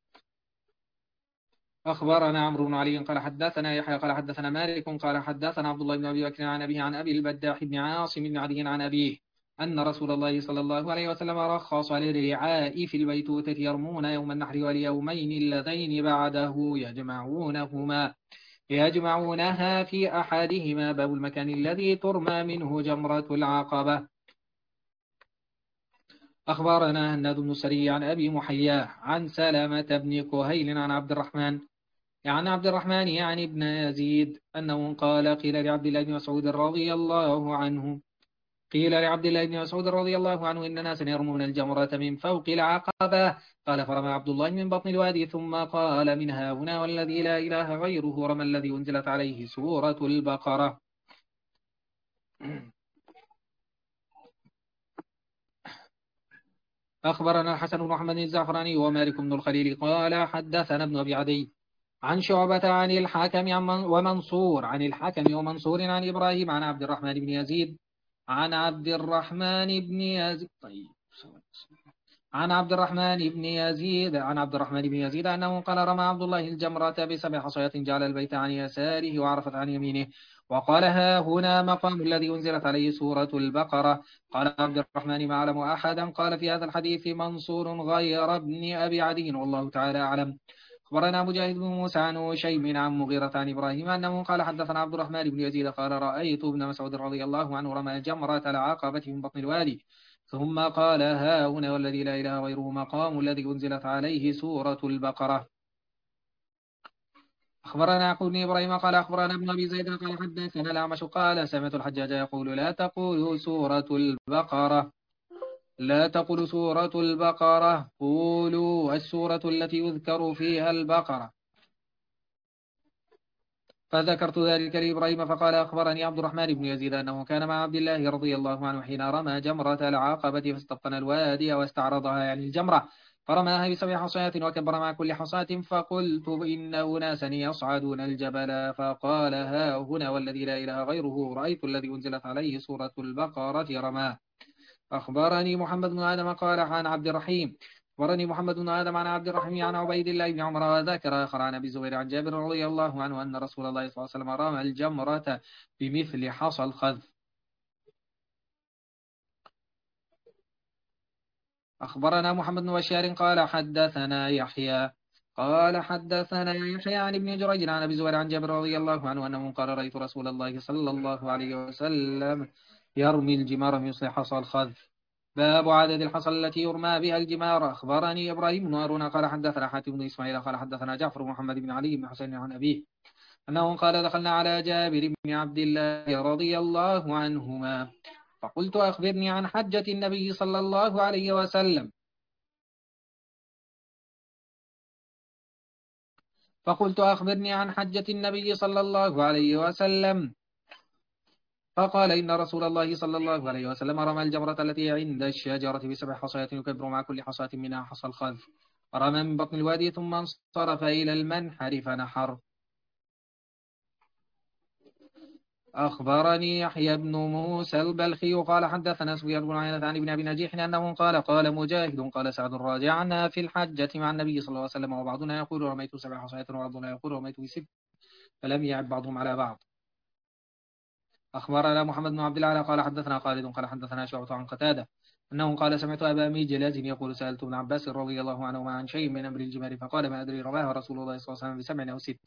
S2: أخبرنا عمرو بن علي قال حدثنا يحيى قال حدثنا مالك قال حدثنا عبد الله بن أبي بكر عن أبيه عن أبي البداح بن عاصم بن عدي عن أبيه أن رسول الله صلى الله عليه وسلم رخص للرعاء في البيتوتة يرمون يوم النحر واليومين اللذين بعده يجمعونهما يجمعونها في أحدهما. باب المكان الذي ترمى منه جمرة العقبة. أخبرنا هناد بن السري عن أبي محياه عن سلمة بن كهيل عن عبد الرحمن يعني عبد الرحمن يعني ابن يزيد أنه قال قيل لعبد الله بن مسعود رضي الله عنه قيل لعبد الله بن مسعود رضي الله عنه إن ناسا يرمون الجمرة من فوق العقبة قال فرمى عبد الله من بطن الوادي ثم قال من ها هنا والذي لا إله غيره رمى الذي أنزلت عليه سورة البقرة. أخبرنا الحسن بن محمد الزعفراني ومالك بن الخليل قال حدثنا ابن أبي عدي عن شعبة عن الحكم ومنصور عن الحكم ومنصور عن إبراهيم عن عبد الرحمن بن يزيد عن عبد الرحمن بن يزيد طيب عن عبد الرحمن بن يزيد عن عبد الرحمن بن يزيد أنه قال رمى عبد الله الجمرة بسبع حصيات جعل البيت عن يساره وعرفت عن يمينه وقال ها هنا مقام الذي أنزلت عليه سورة البقرة. قال عبد الرحمن ما أعلم أحدا قال في هذا الحديث منصور غير ابن أبي عدي والله تعالى أعلم. أخبرنا مجاهد بن موسى عن هشيم عن مغيرة عن إبراهيم أنه قال حدثنا عبد الرحمن بن يزيد قال رأيت ابن مسعود رضي الله عنه رمى جمرة العقبة من بطن الوادي ثم قال ها هنا والذي لا إله غيره مقام الذي أنزلت عليه سورة البقرة. أخبرنا يعقوب بن إبراهيم قال أخبرنا ابن أبي زيد قال حدثنا الأعمش قال سمعت الحجاج يقول لا تقولوا سورة البقرة لا تقولوا سورة البقرة قولوا السورة التي يذكر فيها البقرة. فذكرت ذلك لإبراهيم فقال أخبرني عبد الرحمن بن يزيد أنه كان مع عبد الله رضي الله عنه حين رمى جمرة العقبة فاستبطن الوادي واستعرضها يعني الجمرة فرماها بسبع حصيات وكبر مع كل حصاة فقلت إن أناسا يصعدون الجبل فقال ها هنا والذي لا إله غيره رأيت الذي أنزلت عليه سورة البقرة رماه. أخبرني محمد بن آدم قال عن عبد الرحيم أخبرني محمد بن آدم عن عبد الرحيم عن عبيد الله بن عمر وذكر آخر عن أبي الزبير عن جابر رضي الله عنه أن رسول الله صلى الله عليه وسلم رمى الجمرة بمثل حصى الخذف. أخبرنا محمد بن بشار قال حدثنا يحيى قال حدثنا يحيى عن ابن جريج عن أبي الزبير عن جابر رضي الله عنه أنه قال رأيت رسول الله صلى الله عليه وسلم يرمي الجمار بمثل حصى الخذف. باب عدد الحصى التي يرمى بها الجمار. أخبرني إبراهيم بن هارون قال حدثنا حاتم بن إسماعيل قال حدثنا جعفر بن محمد بن علي بن حسين عن أبيه أنه قال دخلنا على جابر بن عبد الله رضي الله عنهما فقلت أخبرني عن حجة النبي صلى الله عليه وسلم فقلت أخبرني عن حجة النبي صلى الله عليه وسلم فقال إن رسول الله صلى الله عليه وسلم رمى الجمرة التي عند الشجرة بسبع حصيات يكبر مع كل حصاة منها حصى الخذف ورمى من بطن الوادي ثم انصرف إلى المنحر فنحر. أخبرني يحيى بن موسى البلخي قال حدثنا سفيان بن عيينة عن ابن أبي نجيح أنه قال قال مجاهد قال سعد راجعنا في الحجة مع النبي صلى الله عليه وسلم وبعضنا يقول رميت سبع حصيات وبعضنا يقول رميت بست فلم يعب بعضهم على بعض. أخبرنا محمد بن عبد الله قال حدثنا خالد قال حدثنا شعبة عن قتادة أنه قال سمعت أبا ميجلاز يقول سألت ابن عباس رضي الله عنهما عن شيء من أمر الجمال فقال ما أدري رماها رسول الله صلى الله عليه وسلم بسبع أو ست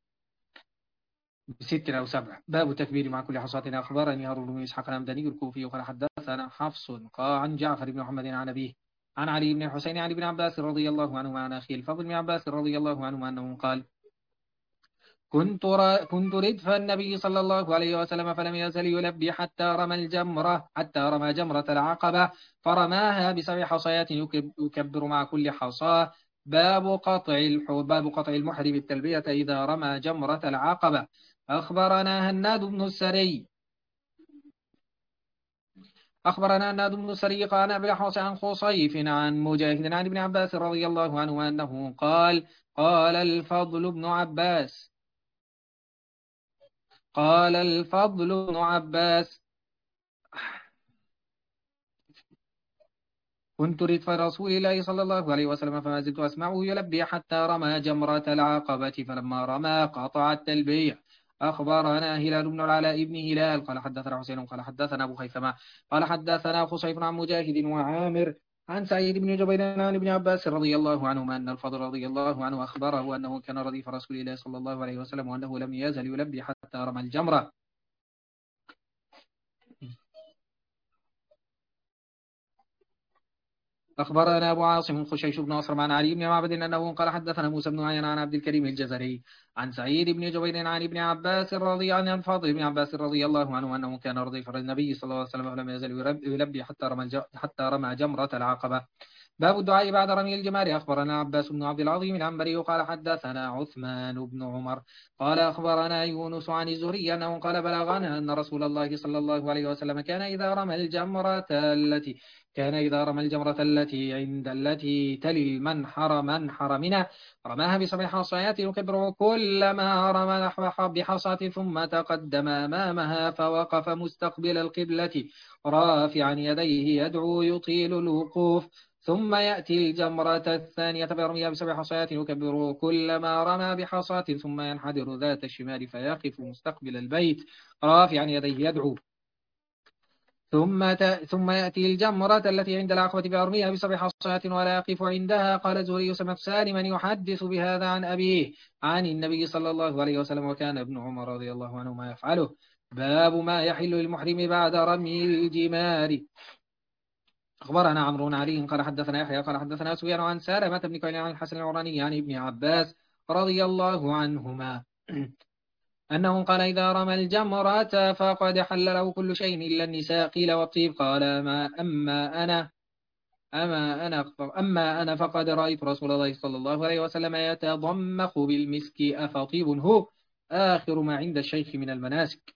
S2: بست أو سبع. باب التكبير مع كل حصاة. أخبرني هارون بن إسحاق الهمداني الكوفي قال حدثنا حفص قال عن جعفر بن محمد عن أبيه عن علي بن الحسين عن ابن عباس رضي الله عنهما عن أخيه الفضل بن عباس رضي الله عنهما أنه قال كنت كنت ردف النبي صلى الله عليه وسلم فلم يزل يلبي حتى رمى الجمرة حتى رمى جمرة العقبة فرماها بسبع حصيات يكبر مع كل حصاة. باب قطع باب قطع المحرم بالتلبية إذا رمى جمرة العقبة. أخبرنا هناد بن السري أخبرنا هناد بن السري قال أبي الأحوص عن خصيف عن مجاهد عن ابن عباس رضي الله عنه أنه قال قال الفضل بن عباس قال الفضل بن عباس كنت ردف رسول الله صلى الله عليه وسلم فما زلت أسمعه يلبي حتى رمى جمرة العقبة فلما رمى قطع التلبية. أخبرنا هلال بن العلاء بن هلال قال حدثنا حسين قال حدثنا أبو خيثمة قال حدثنا خصيف عن مجاهد وعامر عن سعيد بن جبير عن ابن عباس رضي الله عنهما أن الفضل رضي الله عنه أخبره أنه كان رديف رسول الله صلى الله عليه وسلم وأنه لم يزل يلبي حتى رمى الجمرة. أخبرنا أبو عاصم خشيش بن أسرم عن علي بن معبد أنه قال حدثنا موسى بن عيان عن عبد الكريم الجزري عن سعيد بن جبير عن ابن عباس رضي عن الفضل بن عباس رضي الله عنه أنه كان رديف النبي صلى الله عليه وسلم ولم يزل يلبي حتى رمى حتى رمى جمرة العقبة. باب الدعاء بعد رمي الجمار. أخبرنا عباس بن عبد العظيم العنبري قال حدثنا عثمان بن عمر قال أخبرنا يونس عن الزهري أنه قال بلغنا أن رسول الله صلى الله عليه وسلم كان إذا رمى الجمرة التي كان إذا رمى الجمرة التي عند التي تلي المنحر منحر منها رماها بسبع حصيات يكبر كلما رمى نحو بحصاة ثم تقدم أمامها فوقف مستقبل القبلة رافعا يديه يدعو يطيل الوقوف ثم يأتي الجمرة الثانية فيرميها بسبع حصيات يكبر كلما رمى بحصاة ثم ينحدر ذات الشمال فيقف مستقبل البيت رافعا يديه يدعو ثم ثم يأتي الجمرة التي عند العقبة فيرميها بسبع حصيات ولا يقف عندها. قال الزهري سمعت سالما يحدث بهذا عن أبيه عن النبي صلى الله عليه وسلم وكان ابن عمر رضي الله عنهما يفعله. باب ما يحل للمحرم بعد رمي الجمار. أخبرنا عمرو بن علي قال حدثنا يحيى قال حدثنا سفيان عن سالمة بن كهيل عن الحسن العراني عن ابن عباس رضي الله عنهما أنه قال إذا رمى الجمرة فقد حل له كل شيء إلا النساء. قيل والطيب قال ما أما أنا أما أنا أما أنا فقد رأيت رسول الله صلى الله عليه وسلم يتضمخ بالمسك أفطيب هو آخر ما عند الشيخ من المناسك.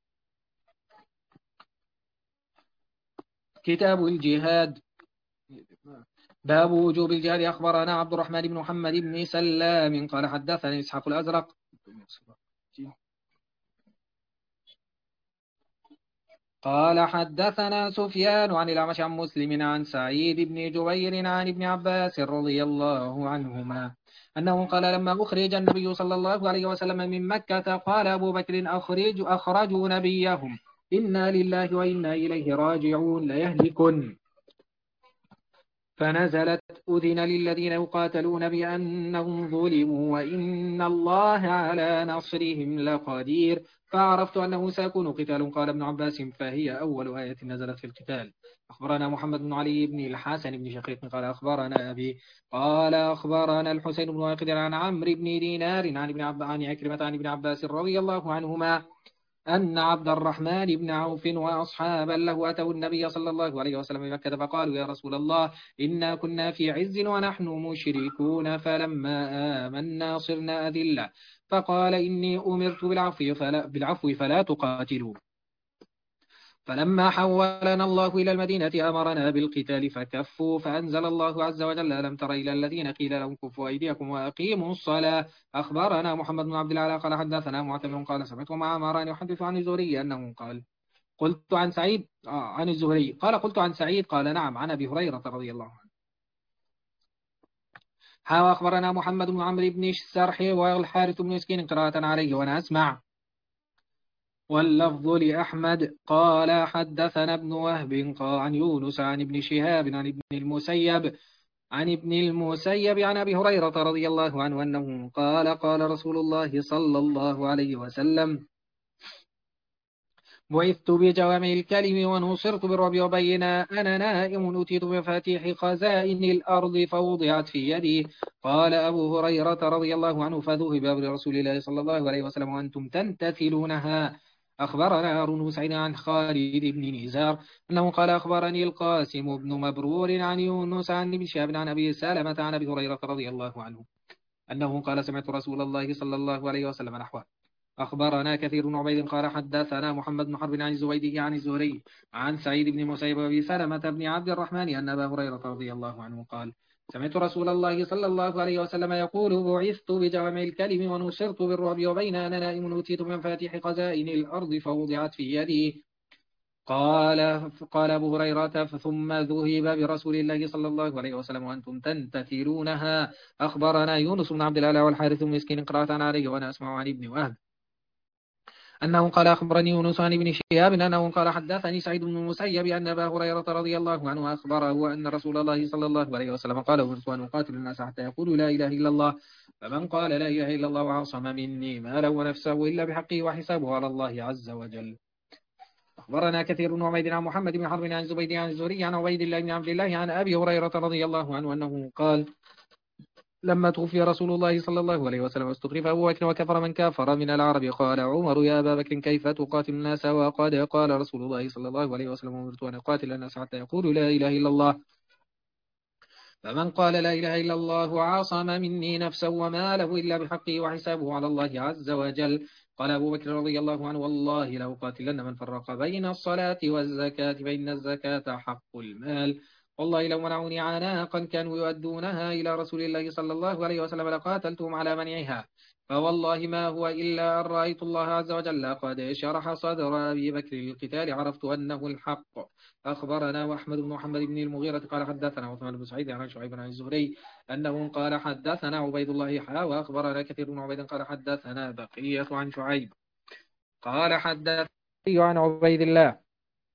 S2: كتاب الجهاد. باب وجوب الجهاد. أخبرنا عبد الرحمن بن محمد بن سلام قال حدثنا إسحاق الأزرق قال حدثنا سفيان عن الأعمش عن مسلم عن سعيد بن جبير عن ابن عباس رضي الله عنهما أنه قال لما أخرج النبي صلى الله عليه وسلم من مكة قال أبو بكر أخرج أخرجوا نبيهم إنا لله وإنا إليه راجعون ليهلكن. فنزلت أذن للذين يقاتلون بأنهم ظلموا وإن الله على نصرهم لقدير. فعرفت أنه سيكون قتال. قال ابن عباس فهي أول آية نزلت في القتال. أخبرنا محمد بن علي بن الحسن بن شقيق قال أخبرنا أبي قال أخبرنا الحسين بن واقد عن عمرو بن دينار عن ابن عب... عن عكرمة عن ابن عباس رضي الله عنهما أن عبد الرحمن بن عوف وأصحابا له أتوا النبي صلى الله عليه وسلم بمكة فقالوا يا رسول الله إنا كنا في عز ونحن مشركون فلما آمنا صرنا أذلة فقال إني أمرت بالعفو فلا, بالعفو فلا تقاتلوا. فلما حولنا الله إلى المدينة أمرنا بالقتال فكفوا فأنزل الله عز وجل ألم تر إلى الذين قيل لهم كفوا أيديكم وأقيموا الصلاة. أخبرنا محمد بن عبد العلا قال حدثنا معتمر قال سمعت مع مران يحدث عن الزهري أنه قال قلت عن سعيد آه عن الزهري قال قلت عن سعيد قال نعم عن أبي هريرة رضي الله عنه. ها أخبرنا محمد بن عمرو بن السرح والحارث بن مسكين قراءة عليه وأنا أسمع واللفظ لأحمد قال حدثنا ابن وهب قال عن يونس عن ابن شهاب عن ابن المسيب عن ابن المسيب عن أبي هريرة رضي الله عنه أنه قال قال رسول الله صلى الله عليه وسلم بعثت بجوامع الكلم ونصرت بالرعب وبينا أنا نائم أتيت بمفاتيح خزائن الأرض فوضعت في يدي. قال أبو هريرة رضي الله عنه فذهب برسول الله صلى الله عليه وسلم وأنتم تنتثلونها. أخبرنا هارون بن سعيد عن خالد بن نزار أنه قال أخبرني القاسم بن مبرور عن يونس عن ابن شهاب عن أبي سلمة عن أبي هريرة رضي الله عنه أنه قال سمعت رسول الله صلى الله عليه وسلم نحوه. أخبرنا كثير بن عبيد قال حدثنا محمد بن حرب عن الزبيدي عن الزهري عن سعيد بن مسيب وأبي سلمة بن عبد الرحمن أن أبا هريرة رضي الله عنه قال سمعت رسول الله صلى الله عليه وسلم يقول بعثت بجوامع الكلم ونصرت بالرعب وبين أنا نائم أوتيت من مفاتيح خزائن الأرض فوضعت في يدي. قال قال أبو هريرة ثم ذهب برسول الله صلى الله عليه وسلم وأنتم تنتثرونها. أخبرنا يونس بن عبد الأعلى والحارث بن مسكين قراءة عليه وأنا أسمع عن ابن وهب أنه قال أخبرني يونس عن ابن شهاب أنه قال حدثني سعيد بن المسيب أن أبا هريرة رضي الله عنه أخبره أن رسول الله صلى الله عليه وسلم قال أمرت أن أقاتل الناس حتى يقولوا لا إله إلا الله فمن قال لا إله إلا الله وعصم مني ماله ونفسه إلا بحقه وحسابه على الله عز وجل. أخبرنا كثير بن عبيد عن محمد بن حرب عن زبيد عن الزهري عن عبيد الله بن عبد الله عن أبي هريرة رضي الله عنه أنه قال لما توفي رسول الله صلى الله عليه وسلم استخلف أبو بكر وكفر من كفر من العرب قال عمر يا أبا بكر كيف تقاتل الناس وقد قال رسول الله صلى الله عليه وسلم أمرت أن أقاتل الناس حتى يقولوا لا إله إلا الله فمن قال لا إله إلا الله عاصم مني نفسا وماله إلا بحقه وحسابه على الله عز وجل. قال أبو بكر رضي الله عنه والله لو قاتلن من فرق بين الصلاة والزكاة فإن الزكاة حق المال والله لو منعوني عناقا كانوا يؤدونها إلى رسول الله صلى الله عليه وسلم لقاتلتهم على منعها فوالله ما هو إلا أن رأيت الله عز وجل قد شرح صدر أبي بكر للقتال عرفت أنه الحق. أخبرنا وأحمد بن محمد بن المغيرة قال حدثنا عثمان بن سعيد عن شعيب عن الزهري أنه قال حدثنا عبيد الله حا وأخبرنا كثير بن عبيد قال حدثنا بقية عن شعيب قال حدثني عن عبيد الله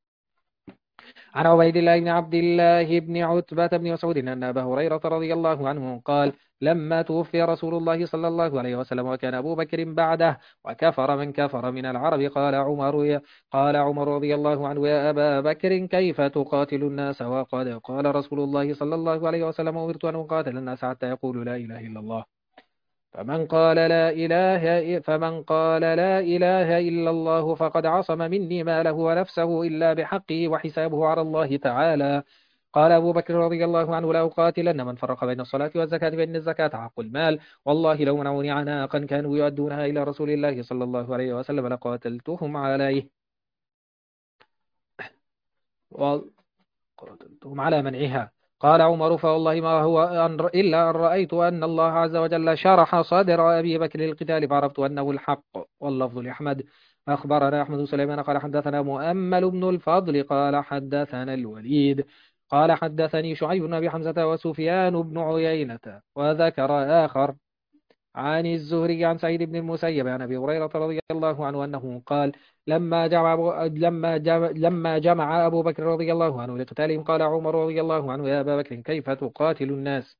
S2: عن عبيد الله بن عبد الله بن عتبة بن مسعود أن أبا هريرة رضي الله عنه قال لما توفي رسول الله صلى الله عليه وسلم وكان أبو بكر بعده وكفر من كفر من العرب قال عمر يا قال عمر رضي الله عنه يا أبا بكر كيف تقاتل الناس وقد قال رسول الله صلى الله عليه وسلم أمرت أن أقاتل الناس حتى يقولوا لا إله إلا الله فمن قال لا إله فمن قال لا إله إلا الله فقد عصم مني ماله ونفسه إلا بحقه وحسابه على الله تعالى. قال أبو بكر رضي الله عنه لا أقاتلن من فرق بين الصلاة والزكاة فإن الزكاة حق المال والله لو منعوني عناقا كانوا يؤدونها إلى رسول الله صلى الله عليه وسلم لقاتلتهم عليه وقاتلتهم على منعها. قال عمر فوالله ما هو أن إلا أن رأيت أن الله عز وجل شرح صدر أبي بكر للقتال فعرفت أنه الحق. واللفظ لأحمد أخبرنا أحمد سليمان قال حدثنا مؤمل بن الفضل قال حدثنا الوليد قال حدثني شعيب بن أبي حمزة وسفيان بن عيينة وذكر آخر عن الزهري عن سعيد بن المسيب عن أبي هريرة رضي الله عنه أنه قال لما جمع أبو لما جمع لما جمع أبو بكر رضي الله عنه لقتالهم قال عمر رضي الله عنه: يا أبا بكر، كيف تقاتل الناس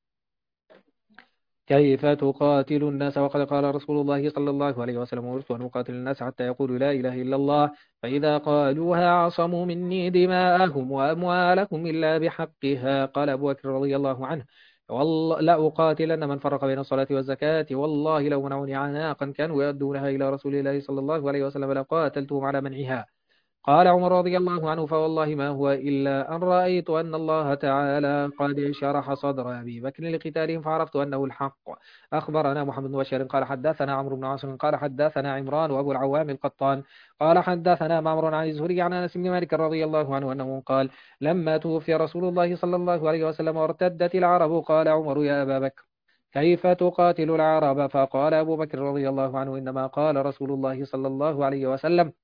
S2: كيف تقاتل الناس وقد قال رسول الله صلى الله عليه وسلم: أمرت أن أقاتل الناس حتى يقولوا لا إله إلا الله، فإذا قالوها عصموا مني دماءهم وأموالهم إلا بحقها. قال أبو بكر رضي الله عنه: والله لا أقاتلن من فرق بين الصلاة والزكاة، والله لو منعوني عناقا كانوا يؤدونها إلى رسول الله صلى الله عليه وسلم لقاتلتهم على منعها. قال عمر رضي الله عنه: فوالله ما هو إلا أن رأيت أن الله تعالى قد شرح صدر أبي بكر لقتالهم فعرفت أنه الحق. أخبرنا محمد بن بشير قال حدثنا عمرو بن عاصم قال حدثنا عمران وأبو العوام القطان قال حدثنا معمر عن الزهري عن أنس بن مالك رضي الله عنه أنه قال: لما توفي رسول الله صلى الله عليه وسلم وارتدت العرب قال عمر: يا أبا بكر، كيف تقاتل العرب؟ فقال أبو بكر رضي الله عنه: إنما قال رسول الله صلى الله عليه وسلم: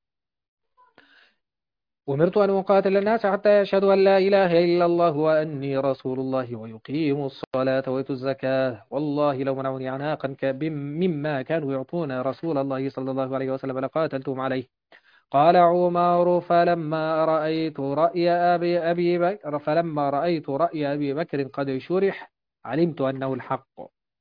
S2: أمرت أن أقاتل الناس حتى يشهدوا أن لا إله إلا الله وأني رسول الله ويقيموا الصلاة ويؤتوا الزكاة، والله لو منعوني عناقا مما كانوا يعطون رسول الله صلى الله عليه وسلم لقاتلتهم عليه. قال عمر: فلما رأيت رأي أبي, أبي بكر فلما رأيت رأي أبي بكر قد شرح علمت أنه الحق.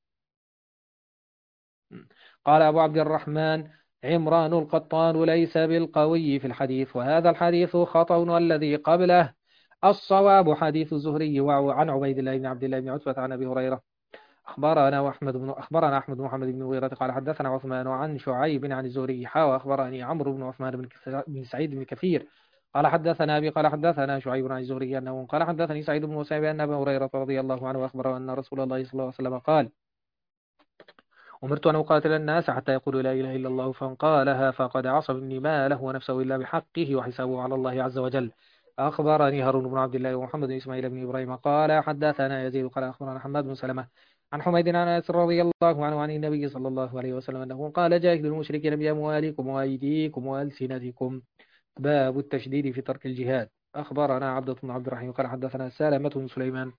S2: قال أبو عبد الرحمن: عمران القطان ليس بالقوي في الحديث، وهذا الحديث خطأ، والذي قبله الصواب حديث الزهري عن عبيد الله بن عبد الله بن عتبة عن أبي هريرة. أخبرنا أحمد بن أخبرنا أحمد بن محمد بن مغيرة قال حدثنا عثمان عن شعيب عن الزهري حا وأخبرني عمرو بن عثمان بن بن سعيد بن كثير قال حدثنا أبي قال حدثنا شعيب عن الزهري أنه قال حدثني سعيد بن مسيب أن أبا هريرة رضي الله عنه أخبره أن رسول الله صلى الله عليه وسلم قال: أمرت أن أقاتل الناس حتى يقولوا لا إله إلا الله، فمن قالها فقد عصم مني ماله ونفسه إلا بحقه وحسابه على الله عز وجل. أخبرني هارون بن عبد الله ومحمد بن إسماعيل بن إبراهيم قال حدثنا يزيد قال أخبرنا حماد بن سلمة عن حميد عن أنس رضي الله عنه عن النبي صلى الله عليه وسلم أنه قال: جاهدوا المشركين بأموالكم وأيديكم وألسنتكم. باب التشديد في ترك الجهاد. أخبرنا عبدة بن عبد الرحيم قال حدثنا سالمة بن سليمان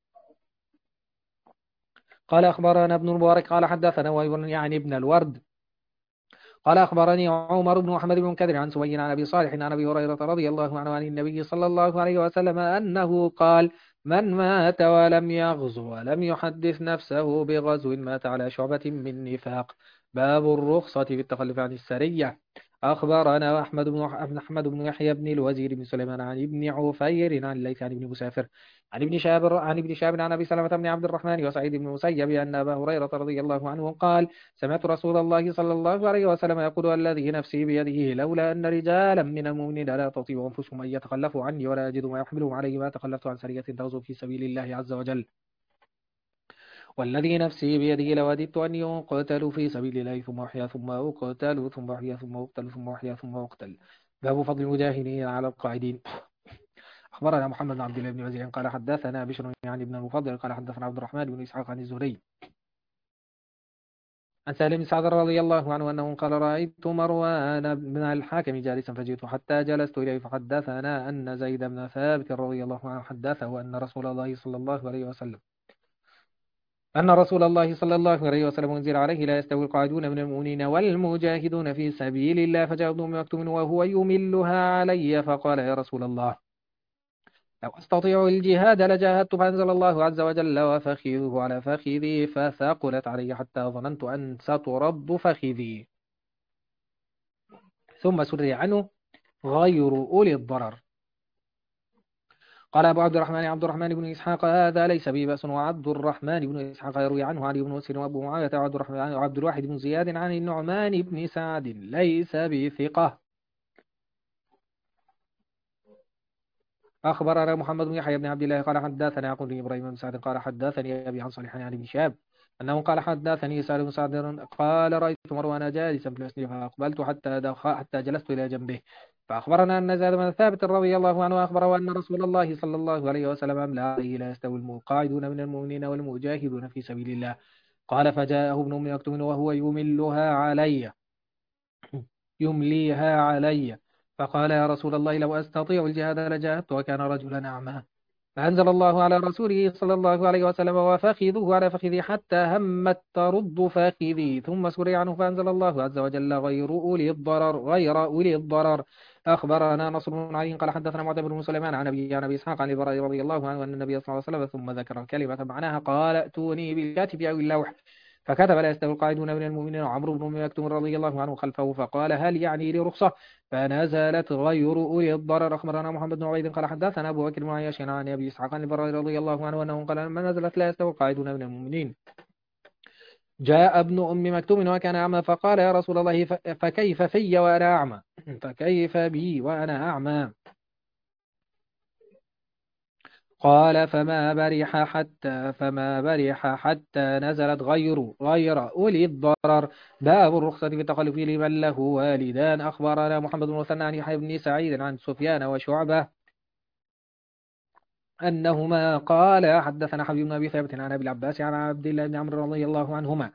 S2: قال أخبرنا ابن المبارك قال حدثنا وهب يعني ابن الورد قال أخبرني عمر بن محمد بن كدر عن سوي عن أبي صالح عن أبي هريرة رضي الله عنه عن النبي صلى الله عليه وسلم أنه قال: من مات ولم يغزو ولم يحدث نفسه بغزو مات على شعبة من نفاق. باب الرخصة في التخلف عن السرية. أخبرنا أحمد بن أحمد بن يحيى بن الوزير بن سليمان عن ابن عفير عن الليث عن ابن مسافر عن ابن شهاب عن ابن شهاب عن أبي سلمة بن عبد الرحمن وسعيد بن المسيب أن أبا هريرة رضي الله عنه قال: سمعت رسول الله صلى الله عليه وسلم يقول: الذي نفسي بيده لولا أن رجالا من المؤمنين لا تطيع أنفسهم أن يتخلفوا عني ولا يجدوا ما يحملهم عليه ما تخلفت عن سرية تغزو في سبيل الله عز وجل، والذي نفسي بيده لوددت أن يقتل في سبيل الله ثم أحيا ثم أقتل ثم أحيا ثم أقتل ثم أحيا ثم أقتل. باب فضل المجاهدين على القاعدين. أخبرنا محمد بن عبد الله بن وزير قال حدثنا بشر يعني ابن المفضل قال حدثنا عبد الرحمن بن إسحاق عن الزهري عن سالم بن سعد رضي الله عنه أنه قال: رأيت مروان بن الحاكم جالسا فجئت حتى جلست إليه فحدثنا أن زيد بن ثابت رضي الله عنه حدثه أن رسول الله صلى الله عليه وسلم أن رسول الله صلى الله عليه وسلم أنزل عليه: لا يستوي القاعدون من المؤمنين والمجاهدون في سبيل الله. فجاء ابن أم مكتوم وهو يملها علي فقال: يا رسول الله، لو أستطيع الجهاد لجاهدت. فأنزل الله عز وجل: وفخذه على فخذي، فثقلت علي حتى ظننت أن سترد فخذي، ثم سري عنه غير أولي الضرر. قال أبو عبد الرحمن عبد الرحمن بن إسحاق: هذا ليس به بأس. وعبد الرحمن بن إسحاق يروي عنه علي بن مسلم وأبو معاوية وعبد الرحمن وعبد الواحد بن زياد عن النعمان بن سعد ليس بثقة. أخبرنا محمد بن يحيى بن عبد الله قال حدثنا يعقوب بن إبراهيم بن سعد قال حدثني أبي عن صالح عن ابن شهاب أنه قال حدثني سعد بن سعد قال: رأيت مروان جالسا في المسجد فأقبلت حتى دخل حتى جلست إلى جنبه، فأخبرنا أن زيد بن ثابت رضي الله عنه أخبره أن رسول الله صلى الله عليه وسلم أملى عليه: لا يستوي القاعدون من المؤمنين والمجاهدون في سبيل الله. قال: فجاءه ابن أم مكتوم وهو يملها علي يمليها علي فقال: يا رسول الله، لو أستطيع الجهاد لجاهدت. وكان رجلا أعمى فأنزل الله على رسوله صلى الله عليه وسلم وفخذوه على فخذي حتى همت ترد فخذي ثم سري عنه فأنزل الله عز وجل غير أولي الضرر غير أولي الضرر. أخبرنا نصر بن علي قال حدثنا معتمر بن سليمان عن أبي عن أبي إسحاق عن البراء رضي الله عنه أن النبي صلى الله عليه وسلم ثم ذكر الكلمة معناها قال ائتوني بالكاتب أو اللوح فكتب لا يستوي القاعدون من المؤمنين وعمرو بن مكتوم رضي الله عنه خلفه فقال هل يعني لرخصة فنزلت غير أولي الضرر. أخبرنا محمد بن عبيد قال حدثنا أبو بكر بن عياش عن أبي إسحاق عن البراء رضي الله عنه أنه قال لما نزلت لا يستوي القاعدون من المؤمنين جاء ابن أم مكتوم وكان أعمى فقال يا رسول الله فكيف في وأنا أعمى فكيف بي وأنا أعمى قال فما برح حتى فما برح حتى نزلت غير غير أولي الضرر. باب الرخصة في التخلف لمن له والدان. أخبرنا محمد بن مثنى عن يحيى بن سعيد عن سفيان وشعبة أنهما قال حدثنا حبيب بن أبي ثابت عن أبي العباس عن عبد الله بن عمرو رضي الله عنهما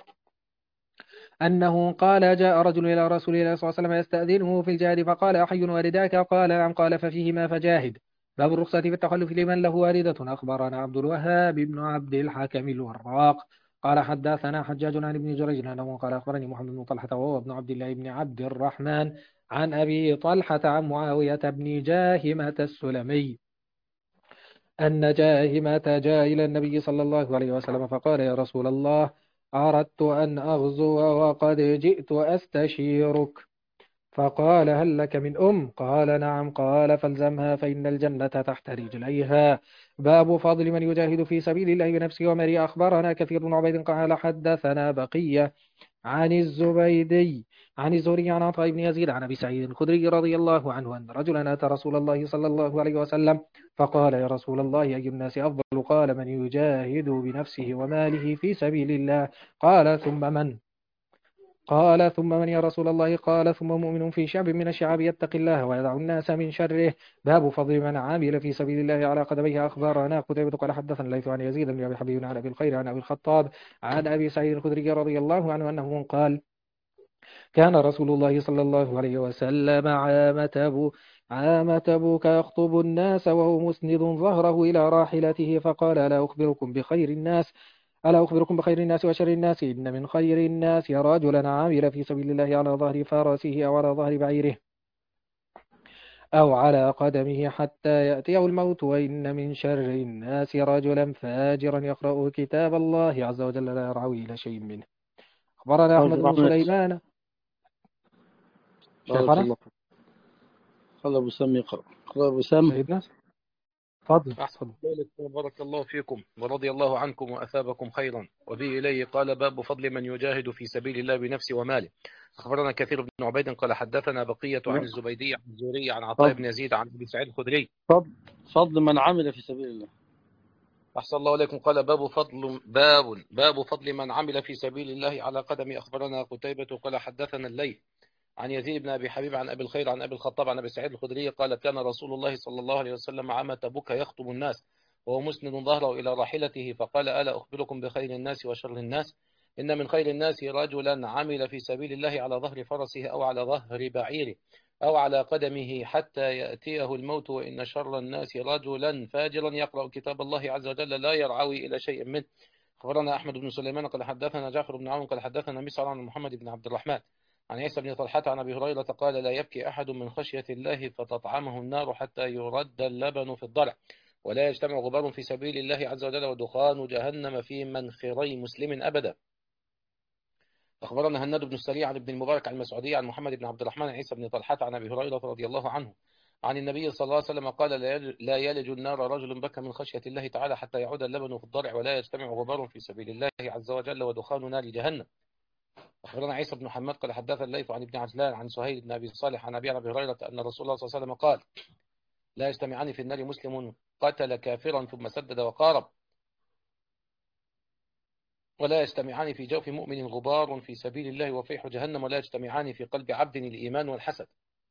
S2: أنه قال جاء رجل إلى رسول الله صلى الله عليه وسلم يستأذنه في الجهاد فقال أحي والداك قال نعم قال ففيهما فجاهد. باب الرخصة في التخلف لمن له والدة. أخبرنا عبد الوهاب بن عبد الحكم الوراق قال حدثنا حجاج عن ابن جريج أنه قال أخبرني محمد بن طلحة وهو ابن عبد الله بن عبد الرحمن عن أبي طلحة عن معاوية بن جاهمة السلمي أن جاهمة جاء إلى النبي صلى الله عليه وسلم فقال يا رسول الله أردت أن أغزو وقد جئت أستشيرك فقال هل لك من أم قال نعم قال فالزمها فإن الجنة تحت رجليها. باب فضل من يجاهد في سبيل الله بنفسه ومريء. أخبرنا كثير بن عبيد قال حدثنا بقية عن الزبيدي عن الزهري عن عطاء بن يزيد عن أبي سعيد الخدري رضي الله عنه أن رجلا أتى رسول الله صلى الله عليه وسلم فقال يا رسول الله أي الناس أفضل قال من يجاهد بنفسه وماله في سبيل الله قال ثم من قال ثم من يا رسول الله قال ثم مؤمن في شعب من الشعاب يتقي الله ويدع الناس من شره. باب فضل من عامل في سبيل الله على قدميه. أخبرنا قتيبة قال حدثنا الليث عن يزيد بن أبي حبيب عن أبي الخير عن أبي الخطاب عن أبي سعيد الخدري رضي الله عنه أنه قال كان رسول الله صلى الله عليه وسلم عام تبو عام تبوك يخطب الناس وهو مسند ظهره إلى راحلته فقال ألا أخبركم بخير الناس ألا أخبركم بخير الناس وشر الناس إن من خير الناس رجلا عامل في سبيل الله على ظهر فرسه أو على ظهر بعيره أو على قدمه حتى يأتيه الموت وإن من شر الناس رجلا فاجرا يقرأ كتاب الله عز وجل لا يرعوي إلى شيء منه. أخبرنا أحمد بن سليمان شيخنا
S1: قال أبو سام يقرأ قال أبو سام
S2: سيدنا تفضل
S3: أحسن ذلك بارك الله فيكم ورضي الله عنكم وأثابكم خيرا. وبه إليه قال باب فضل من يجاهد في سبيل الله بنفسه وماله. أخبرنا كثير بن عبيد قال حدثنا بقية عن الزبيدي عن الزهري عن عطاء بن يزيد عن أبي سعيد الخدري
S1: فضل, فضل من عمل في سبيل الله.
S3: أحسن الله عليكم. قال باب فضل باب باب فضل من عمل في سبيل الله على قدم. أخبرنا قتيبة قال حدثنا الليث عن يزيد بن أبي حبيب عن أبي الخير عن أبي الخطاب عن أبي سعيد الخدري قال كان رسول الله صلى الله عليه وسلم عام تبوك يخطب الناس وهو مسند ظهره إلى راحلته فقال ألا أخبركم بخير الناس وشر الناس إن من خير الناس رجلا عمل في سبيل الله على ظهر فرسه أو على ظهر بعيره أو على قدمه حتى يأتيه الموت وإن شر الناس رجلا فاجرا يقرأ كتاب الله عز وجل لا يرعوي إلى شيء منه. أخبرنا أحمد بن سليمان قال حدثنا جعفر بن عون قال حدثنا مسعر عن محمد بن عبد الرحمن عن عيسى بن طلحة عن أبي هريرة قال لا يبكي أحد من خشية الله فتطعمه النار حتى يرد اللبن في الضرع ولا يجتمع غبار في سبيل الله عز وجل ودخان جهنم في منخري مسلم أبدا. أخبرنا هناد بن السريع عن ابن المبارك عن المسعودية عن محمد بن عبد الرحمن عن عيسى بن طلحة عن أبي هريرة رضي الله عنه عن النبي صلى الله عليه وسلم قال لا يلج النار رجل بكى من خشية الله تعالى حتى يعود اللبن في الضرع ولا يجتمع غبار في سبيل الله عز وجل ودخان نار جهنم. أخبرنا عيسى بن محمد قال حدث الليث عن ابن عجلان عن سهيل بن أبي صالح عن أبي أبي هريرة أن رسول الله صلى الله عليه وسلم قال لا يجتمعان في النار مسلم قتل كافرا ثم سدد وقارب ولا يجتمعان في جوف مؤمن غبار في سبيل الله وفيح جهنم ولا يجتمعان في قلب عبد الإيمان والحسد.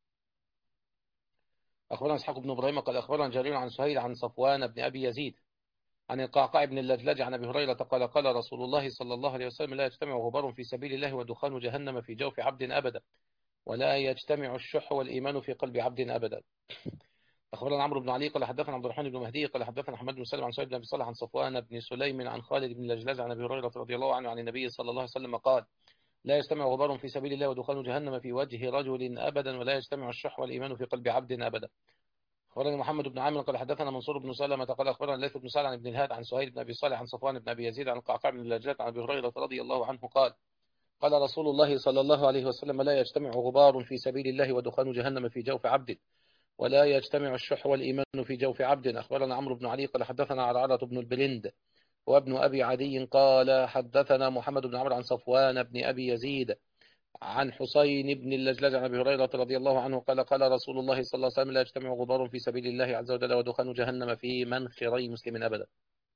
S3: أخبرنا إسحاق بن إبراهيم قال أخبرنا جرير عن سهيل عن صفوان بن أبي يزيد عن القعقاع بن اللجلج عن أبي هريرة قال قال رسول الله صلى الله عليه وسلم لا يجتمع غبار في سبيل الله ودخان جهنم في جوف عبد أبدا ولا يجتمع الشح والإيمان في قلب عبد أبدا. أخبرنا عمرو بن علي قال حدثنا عبد الرحمن بن مهدي قال حدثنا حماد بن سلمة عن سعيد بن أبي صالح عن صفوان بن سليم عن خالد بن لجلج عن أبي هريرة رضي الله عنه عن النبي صلى الله عليه وسلم قال لا يجتمع غبار في سبيل الله ودخان جهنم في وجه رجل أبدا ولا يجتمع الشح والإيمان في قلب عبد أبدا. أخبرنا محمد بن عامر قال حدثنا منصور بن سلمة قال أخبرنا الليث بن سعد عن ابن الهاد عن سهيل بن أبي صالح عن صفوان بن أبي يزيد عن القعقاع بن لجلج عن أبي هريرة رضي الله عنه قال قال رسول الله صلى الله عليه وسلم لا يجتمع غبار في سبيل الله ودخان جهنم في جوف عبد ولا يجتمع الشح والإيمان في جوف عبد. أخبرنا عمرو بن علي قال حدثنا عرعرة بن البلند وابن أبي عدي قال حدثنا محمد بن عمرو عن صفوان بن أبي يزيد عن حسين بن اللجلج عن أبي هريرة رضي الله عنه قال قال رسول الله صلى الله عليه وسلم لا يجتمع غبار في سبيل الله عز وجل ودخان جهنم في منخري مسلم أبدا.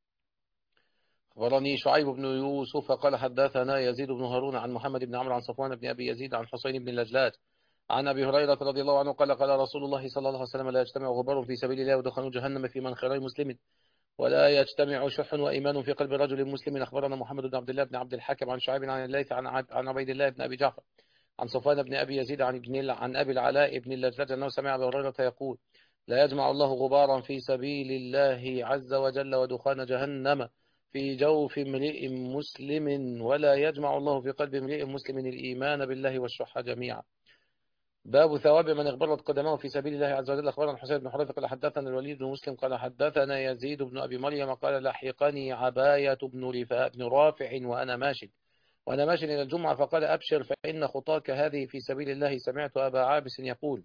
S3: أخبرني شعيب بن يوسف قال حدثنا يزيد بن هارون عن محمد بن عمرو عن صفوان بن أبي يزيد عن حسين بن اللجلاج عن أبي هريرة رضي الله عنه قال قال رسول الله صلى الله عليه وسلم لا يجتمع غبار في سبيل الله ودخان جهنم في منخري مسلم ولا يجتمع شح وإيمان في قلب رجل مسلم. أخبرنا محمد بن عبد الله بن عبد الحكم عن شعيب عن الليث عن عن عبيد الله بن أبي جعفر عن صفوان بن أبي يزيد عن ابن عن أبي العلاء بن اللجلاج أنه سمع أبي هريرة يقول لا يجمع الله غبارا في سبيل الله عز وجل ودخان جهنم في جوف امرئ مسلم ولا يجمع الله في قلب امرئ مسلم الإيمان بالله والشح جميعا. باب ثواب من اغبرت قدمه في سبيل الله عز وجل. أخبرنا حسين بن حريث قال حدثنا الوليد بن مسلم قال حدثنا يزيد بن أبي مريم قال لحقني عباية بن رفاء بن رافع وأنا ماشي وأنا ماشي إلى الجمعة فقال أبشر فإن خطاك هذه في سبيل الله. سمعت أبا عابس يقول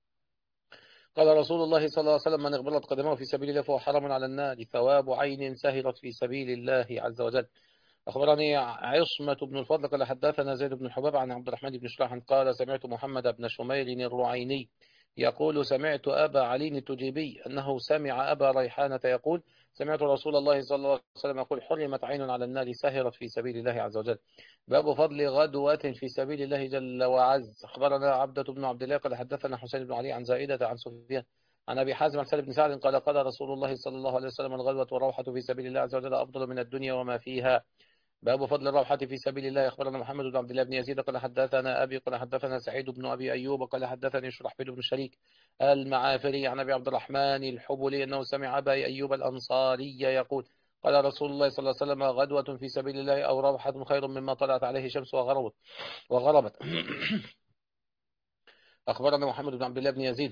S3: قال رسول الله صلى الله عليه وسلم من اغبرت قدمه في سبيل الله فهو حرام على النار ثواب عين سهرت في سبيل الله عز وجل. أخبرني عصمة بن الفضل قال حدثنا زيد بن الحباب عن عبد الرحمن بن شراح قال سمعت محمد بن شميل الرعيني يقول سمعت أبا علي التجيبي أنه سمع أبا ريحانة يقول سمعت رسول الله صلى الله عليه وسلم يقول حرمت عين على النار سهرت في سبيل الله عز وجل. باب فضل غدوة في سبيل الله جل وعز. أخبرنا عبدة بن عبد الله قال حدثنا حسين بن علي عن زائدة عن سفيان عن أبي حازم عن سالم بن سعد قال قال رسول الله صلى الله عليه وسلم الغدوة والروحة في سبيل الله عز وجل أفضل من الدنيا وما فيها. باب فضل الروحة في سبيل الله. أخبرنا محمد بن عبد الله بن يزيد قال حدثنا أبي قال حدثنا سعيد بن أبي أيوب قال حدثني شرحبيل بن شريك المعافري عن أبي عبد الرحمن الحبلي أنه سمع أبا أيوب الأنصاري يقول قال رسول الله صلى الله عليه وسلم غدوة في سبيل الله أو روحة خير مما طلعت عليه شمس وغربت وغربت. أخبرنا محمد بن عبد الله بن يزيد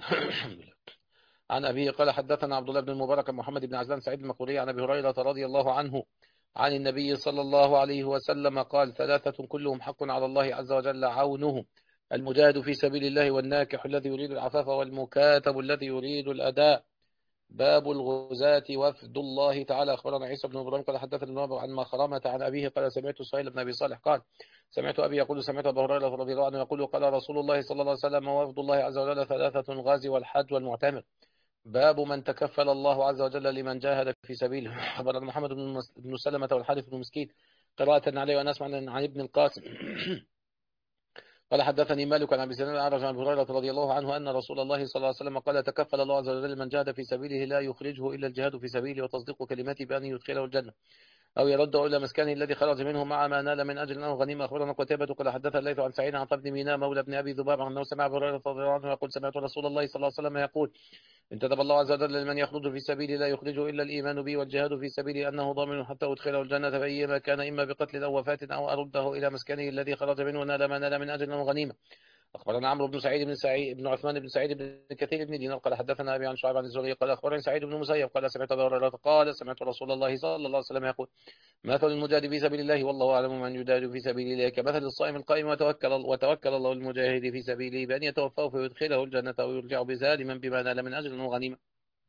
S3: عن أبيه قال حدثنا عبد الله بن المبارك محمد بن عزلان سعيد المقبوري عن أبي هريرة رضي الله عنه عن النبي صلى الله عليه وسلم قال ثلاثة كلهم حق على الله عز وجل عونه المجاهد في سبيل الله والناكح الذي يريد العفاف والمكاتب الذي يريد الأداء. باب الغزاة وفد الله تعالى. أخبرنا عيسى بن إبراهيم قال حدثنا النواب عن مخرمة عن أبيه قال سمعت سهيل بن أبي صالح قال سمعت أبي يقول سمعت أبا هريرة رضي الله عنه يقول قال رسول الله صلى الله عليه وسلم وفد الله عز وجل ثلاثة الغازي والحج والمعتمر. باب من تكفل الله عز وجل لمن جاهد في سبيله. أخبرنا محمد بن سلمة والحارث بن مسكين قراءة عليه وأنا أسمع عن ابن القاسم قال حدثني مالك عن أبي سنان الأعرج عن أبي هريرة رضي الله عنه أن رسول الله صلى الله عليه وسلم قال تكفل الله عز وجل لمن جاهد في سبيله لا يخرجه إلا الجهاد في سبيله وتصديق كلماته بأن يدخله الجنة أو يرده إلى مسكنه الذي خرج منه مع ما نال من أجل أنه غنيمة. أخبرنا قتيبة قال حدثنا الليث عن سعيد عن طب بن ميناء مولى بن أبي ذباب أنه سمع أبي هريرة رضي الله عنه يقول سمعت رسول الله صلى الله عليه وسلم يقول انتدب الله عز وجل لمن يخرج في سبيله لا يخرجه إلا الإيمان به والجهاد في سبيله أنه ضامن حتى أدخله الجنة فأيما كان إما بقتل أو وفاة أو أرده إلى مسكنه الذي خرج منه نال ما نال من أجل أنه غنيمة. أخبرنا عمرو بن سعيد بن سعيد بن عثمان بن سعيد بن كثير بن دينار قال حدثنا أبي عن شعيب عن الزهري قال أخبرني سعيد بن مسيب قال سمعت أبا هريرة قال سمعت رسول الله صلى الله عليه وسلم يقول مثل المجاهد في سبيل الله والله أعلم من يجاهد في سبيل الله كمثل الصائم القائم وتوكل وتوكل الله المجاهد في سبيله بأن يتوفاه فيدخله الجنة ويرجع بسالما بما نال من أجل غنيمة.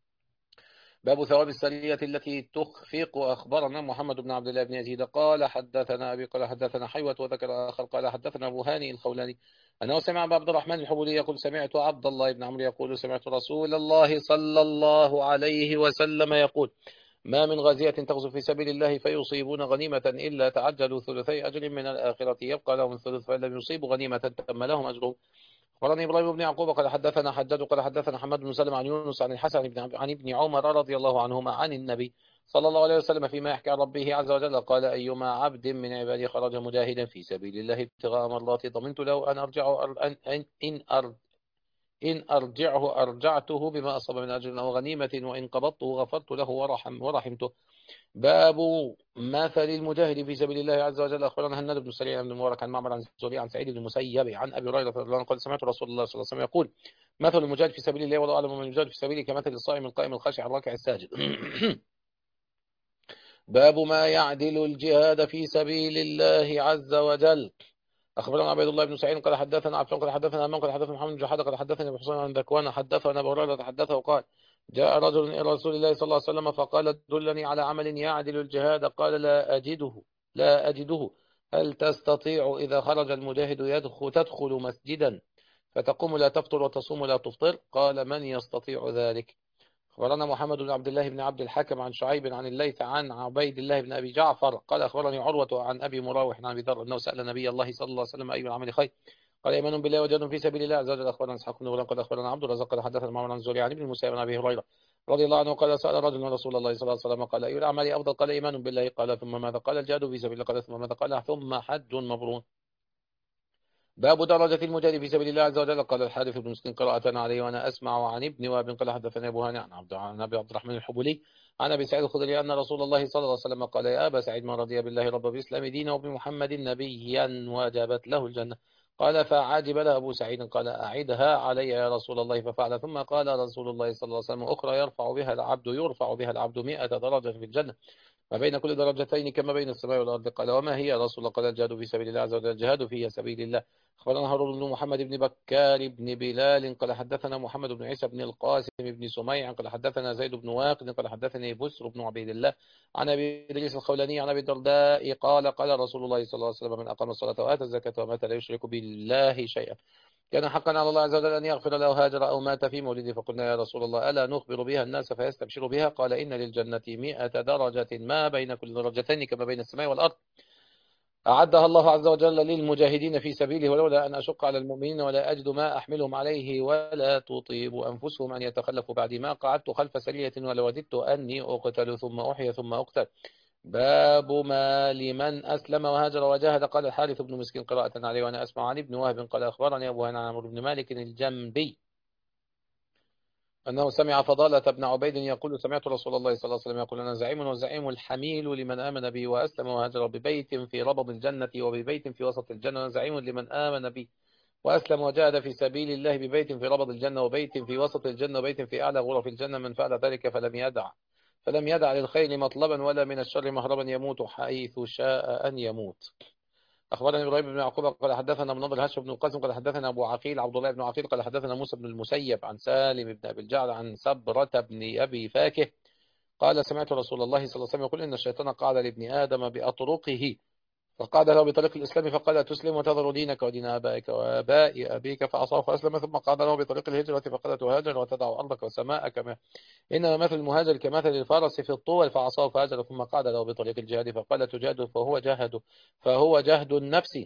S3: باب ثواب السرية التي تخفق. أخبرنا محمد بن عبد الله بن يزيد قال حدثنا أبي قال حدثنا حيوة وذكر آخر قال حدثنا أبو هاني الخولاني أنه سمع أبا عبد الرحمن الحبولي يقول سمعت عبد الله بن عمرو يقول سمعت رسول الله صلى الله عليه وسلم يقول ما من غازية تغزو في سبيل الله فيصيبون غنيمة إلا تعجلوا ثلثي أجر من الآخرة يبقى لهم الثلث فإن لم يصيبوا غنيمة تم لهم أجرهم. أخبرني إبراهيم بن يعقوب قال حدثنا حجاج قال حدثنا حماد بن سلمة عن يونس عن الحسن بن عن ابن عمر رضي الله عنهما عن النبي صلى الله عليه وسلم فيما يحكي عن ربه عز وجل قال أيما عبد من عبادي خرج مجاهدا في سبيل الله ابتغاء مرضاتي ضمنت له أن أرجع أن إن أرد إن أرجعه أرجعته بما أصاب من أجر أو غنيمة وإن قبضته غفرت له ورحم ورحمته. باب مثل المجاهد في سبيل الله عز وجل. أخبرنا هناد بن سريع بن مبارك عن معمر عن الزهري عن سعيد بن المسيب عن أبي هريرة رضي الله عنه قال سمعت رسول الله صلى الله عليه وسلم يقول مثل المجاهد في سبيل الله والله أعلم من المجاهد في سبيله كمثل الصائم القائم الخاشع الراكع الساجد. باب ما يعدل الجهاد في سبيل الله عز وجل. أخبرنا عبيد الله بن سعيد قال حدثنا عفان قال حدثنا أمام قال حدثنا محمد بن جحادة قال حدثني أبو حسين عن ذكوان حدثنا أبو هريرة حدثه وقال جاء رجل إلى رسول الله صلى الله عليه وسلم فقال دلني على عمل يعدل الجهاد قال لا أجده لا أجده هل تستطيع إذا خرج المجاهد يدخل تدخل مسجدا فتقوم لا تفطر وتصوم لا تفطر قال من يستطيع ذلك. أخبرنا محمد بن عبد الله بن عبد الحكم عن شعيب عن الليث عن عبيد الله بن أبي جعفر قال أخبرني عروة عن أبي مراوح عن أبي ذر أنه سأل نبي الله صلى الله عليه وسلم أي العمل خير قال إيمان بالله وجهاد في سبيل الله عز وجل. أخبرنا إسحاق بن غلام قال أخبرنا عبد الرزاق قال حدثنا معمر عن زهري عن ابن المسيب عن أبي هريرة رضي الله عنه قال سأل رجل رسول الله صلى الله عليه وسلم قال أي الأعمال أفضل قال إيمان بالله قال ثم ماذا قال الجهاد في سبيل الله قال ثم ماذا قال ثم حج مبرور. باب درجة المجاهد في سبيل الله عز وجل. قال الحارث بن مسكين قراءة عليه وأنا أسمع عن ابن وهب قال حدثني أبو هاني عن عبد عن أبي عبد الرحمن الحبولي عن أبي سعيد الخدري أن رسول الله صلى الله عليه وسلم قال يا أبا سعيد من رضي بالله رب بالإسلام دينا وبمحمد نبيا وجبت له الجنة. قال فعجب له أبو سعيد قال أعدها علي يا رسول الله ففعل. ثم قال رسول الله صلى الله عليه وسلم أخرى يرفع بها العبد يرفع بها العبد مئة درجة في الجنة ما بين كل درجتين كما بين السماء والأرض. قال وما هي يا رسول الله قال الجهاد في سبيل الله عز وجل الجهاد في سبيل الله. أخبرنا هارون بن محمد بن بكار بن بلال قال حدثنا محمد بن عيسى بن القاسم بن سميع قال حدثنا زيد بن واقد قال حدثني بسر بن عبيد الله عن أبي إدريس الخولاني عن أبي الدرداء قال قال رسول الله صلى الله عليه وسلم من أقام الصلاة وآتى الزكاة ومات لا يشرك بالله شيئا كان حقا على الله عز وجل أن يغفر له هاجر أو مات في مولده. فقلنا يا رسول الله ألا نخبر بها الناس فيستبشر بها قال إن للجنة مئة درجة ما بين كل درجتين كما بين السماء والأرض أعدها الله عز وجل للمجاهدين في سبيله ولولا أن أشق على المؤمنين ولا أجد ما أحملهم عليه ولا تطيب أنفسهم أن يتخلفوا بعد ما قعدت خلف سرية ولوددت أني أقتل ثم أحيى ثم أقتل. باب ما لمن أسلم وهاجر وجاهد. قال الحارث بن مسكين قراءة عليه وأنا أسمع عن ابن وهب قال أخبرني أبو هاني عن عمرو بن مالك الجنبي أنه سمع فضالة بن عبيد يقول سمعت رسول الله صلى الله عليه وسلم يقول أنا زعيم وزعيم الحميل لمن آمن بي وأسلم وهاجر ببيت في ربض الجنة وببيت في وسط الجنة وزعيم لمن آمن بي وأسلم وجاهد في سبيل الله ببيت في ربض الجنة وبيت في وسط الجنة وبيت في أعلى غرف الجنة من فعل ذلك فلم يدع فلم يدع للخير مطلبا ولا من الشر مهربا يموت حيث شاء أن يموت. أخبرنا إبراهيم بن يعقوب قال حدثنا مناظر هاشم بن القاسم قال حدثنا أبو عقيل عبد الله بن عقيل قال حدثنا موسى بن المسيب عن سالم بن أبي الجعد عن سبرة بن أبي فاكه قال سمعت رسول الله صلى الله عليه وسلم يقول إن الشيطان قعد لابن آدم بأطرقه فقعد له بطريق الإسلام فقال تسلم وتذر دينك ودين آبائك وآباء أبيك فعصاه فأسلم ثم قعد له بطريق الهجرة فقال تهاجر وتدع أرضك وسماءك ما إنما مثل المهاجر كمثل الفارس في الطول فعصاه فهاجر ثم قعد له بطريق الجهاد فقال تجاهد فهو جهد فهو جهد النفس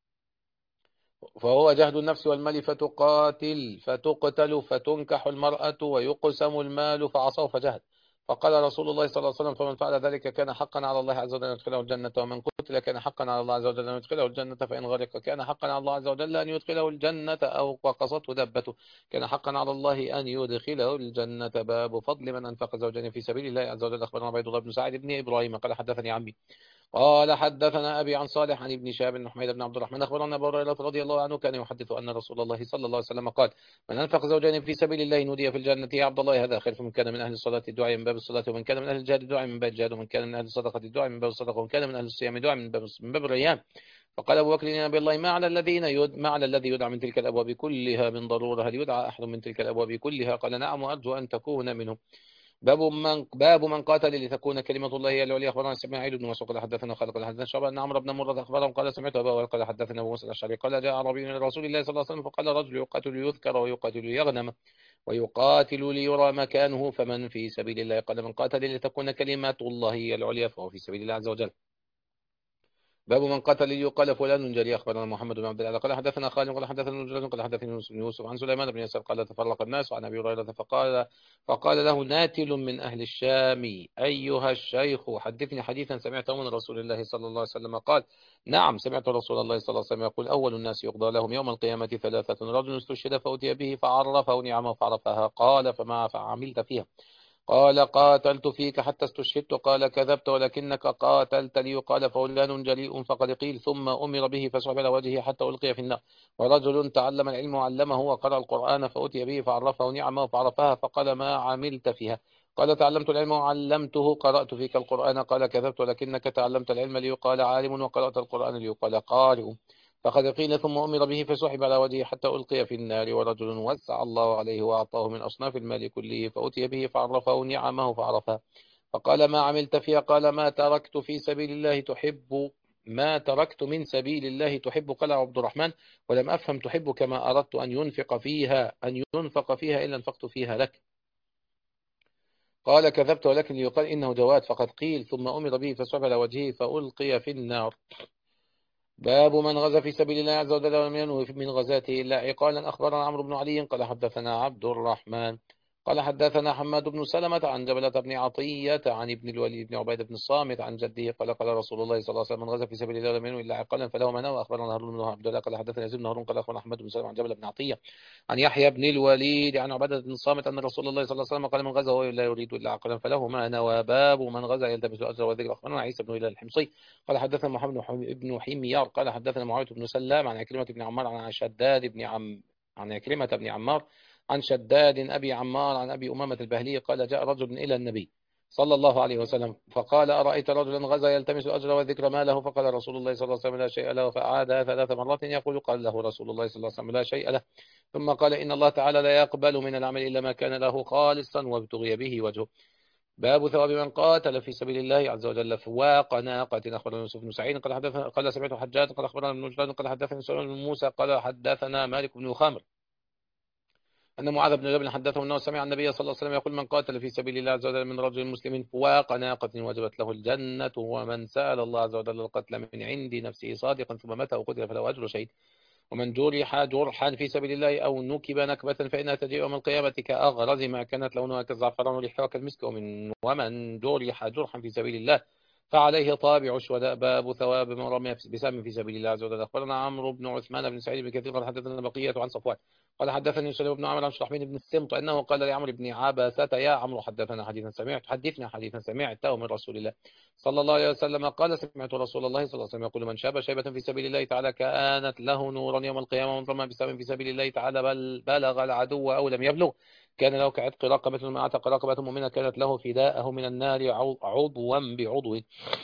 S3: فهو جهد النفس والمال فتقاتل فتقتل فتنكح المرأة ويقسم المال فعصاه فجهد. فقال رسول الله صلى الله عليه وسلم فمن فعل ذلك كان حقا على الله عز وجل أن يدخله الجنة ومن قتل كان حقا على الله عز وجل أن يدخله الجنة فإن غرق كان حقا على الله عز وجل أن يدخله الجنة أو وقصته دبته كان حقا على الله أن يدخله الجنة. باب فضل من أنفق زوجين في سبيل الله عز وجل. أخبرنا عبيد الله بن سعيد بن إبراهيم قال حدثني عمي قال حدثنا أبي عن صالح عن ابن شهاب بن حميد بن عبد الرحمن أخبرنا أبو هريرة رضي الله عنه كان يحدث أن رسول الله صلى الله عليه وسلم قال من أنفق زوجين في سبيل الله نودي في الجنة يا عبد الله هذا خير. فمن كان من أهل الصلاة الدعاء من باب الصلاة ومن كان من أهل الجهاد الدعاء من باب الجهاد ومن كان من أهل الصدقة الدعاء من باب الصدقة ومن كان من أهل الصيام الدعاء من باب من باب الريان. فقال أبو بكر يا نبي الله ما على الذين يد ما على الذي يدعى من تلك الأبواب كلها من ضرورة هل يدعى أحد من تلك الأبواب كلها؟ قال نعم وأرجو أن تكون منهم. باب من باب من قاتل لتكون كلمة الله هي العليا. أخبرنا اسماعيل بن مسعود قال حدثنا خالد قال حدثنا شعبة أن عمرو بن مرة أخبرهم قال سمعت أبا قال حدثنا أبو موسى الأشعري قال جاء عربي من رسول الله صلى الله عليه وسلم فقال رجل يقاتل ليذكر ويقاتل ليغنم ويقاتل ليرى مكانه فمن في سبيل الله؟ قال من قاتل لتكون كلمة الله هي العليا فهو في سبيل الله عز وجل. باب من قتل ليقال فلان جريء. أخبرنا محمد بن عبد الله قال حدثنا خالد قال حدثنا رجل قال حدثني يونس بن يوسف عن سليمان بن يسار قال تفرق الناس عن أبي هريرة فقال فقال له ناتل من أهل الشام أيها الشيخ حدثني حديثا سمعته من رسول الله صلى الله عليه وسلم قال نعم سمعت رسول الله صلى الله عليه وسلم يقول أول الناس يقضى لهم يوم القيامة ثلاثة رجل استشهد فأتي به فعرفه نعمه فعرفها قال فما فعملت فيها قال قاتلت فيك حتى استشهدت قال كذبت ولكنك قاتلت ليقال فلان جريء فقد قيل ثم أمر به فسحب على وجهه حتى ألقي في النار ورجل تعلم العلم وعلمه وقرأ القرآن فأتي به فعرفه نعمه فعرفها فقال ما عملت فيها قال تعلمت العلم وعلمته قرأت فيك القرآن قال كذبت ولكنك تعلمت العلم ليقال عالم وقرأت القرآن ليقال قارئ فقد قيل ثم أمر به فسحب على وجهه حتى ألقي في النار ورجل وسع الله عليه وأعطاه من أصناف المال كله فأتي به فعرفه نعمه فعرفها فقال ما عملت فيها قال ما تركت في سبيل الله تحب ما تركت من سبيل الله تحب قال عبد الرحمن ولم أفهم تحب كما أردت أن ينفق فيها أن ينفق فيها إلا انفقت فيها لك قال كذبت ولكن ليقال إنه جواد فقد قيل ثم أمر به فسحب على وجهه فألقي في النار. باب من غزا في سبيل الله عز وجل ولم ينوي من غزاته إلا عقالا. أخبرنا عمرو بن علي قال حدثنا عبد الرحمن قال حدثنا حماد بن سلمة عن جبلة بن عطية عن ابن الوليد بن عبيد بن الصامت عن جده قال قال رسول الله صلى الله عليه وسلم من غزا في سبيل الله ولم ينوي إلا عقالا فله ما نوى. أخبرنا هارون بن عبد الله قال حدثنا يزيد بن هارون قال أخبرنا أحمد بن سلمة عن جبلة بن عطية عن يحيى بن الوليد عن عبادة بن الصامت أن رسول الله صلى الله عليه وسلم قال من غزا وهو لا يريد إلا عقلا فله ما نوى. باب من غزا يلتمس الأجر والذكر. أخبرنا عيسى بن هلال الحمصي قال حدثنا محمد بن حميار قال حدثنا معاوية بن سلام عن عكرمة بن عمار عن شداد بن عم عن عكرمة بن عمار عن شداد أبي عمار عن أبي أمامة البهلي قال جاء رجل إلى النبي صلى الله عليه وسلم فقال أرأيت رجلا غزا يلتمس الأجر والذكر ما له فقال رسول الله صلى الله عليه وسلم لا شيء له فأعادها ثلاث مرات يقول قال له رسول الله صلى الله عليه وسلم لا شيء له ثم قال إن الله تعالى لا يقبل من العمل إلا ما كان له خالصا وابتغي به وجهه. باب ثواب من قاتل في سبيل الله عز وجل فواق ناقة. أخبرنا يوسف بن سعيد قال حدثنا قال سمعت حجاج قال أخبرنا ابن جلال قال حدثنا سليمان بن موسى قال حدثنا مالك بن خامر أن معاذ بن جبل حدثه أنه سمع النبي صلى الله عليه وسلم يقول من قاتل في سبيل الله عز وجل من رجل مسلم فواق ناقة وجبت له الجنة ومن سأل الله عز وجل القتل من عند نفسه صادقا ثم مات وقتل فله أجر شهيد ومن جرح جرحا في سبيل الله أو نكب نكبة فإنها تجيء يوم القيامة كأغرز ما كانت لونها كالزعفران وريحها كالمسك. ومن ومن جرح جرحا في سبيل الله فعليه طابع الشهداء. باب ثواب من رمي بسهم في سبيل الله عز وجل. أخبرنا عمرو بن عثمان بن سعيد بن كثير قال حدثنا بقية عن صفوان قال حدثني سليم بن عمرو عن شرحبيل بن السمط أنه قال لعمرو بن عباسة يا عمرو حدثنا حديثا سمعت حدثنا حديثا سمعته من رسول الله صلى الله عليه وسلم قال سمعت رسول الله صلى الله عليه وسلم يقول من شاب شيبة في سبيل الله تعالى كانت له نورا يوم القيامة ومن رمى بسهم في سبيل الله تعالى بل بلغ العدو أو لم يبلغ كان له كعتق رقبة ما اعتق رقبة مؤمنة كانت له فداءه من النار عضوا بعضو.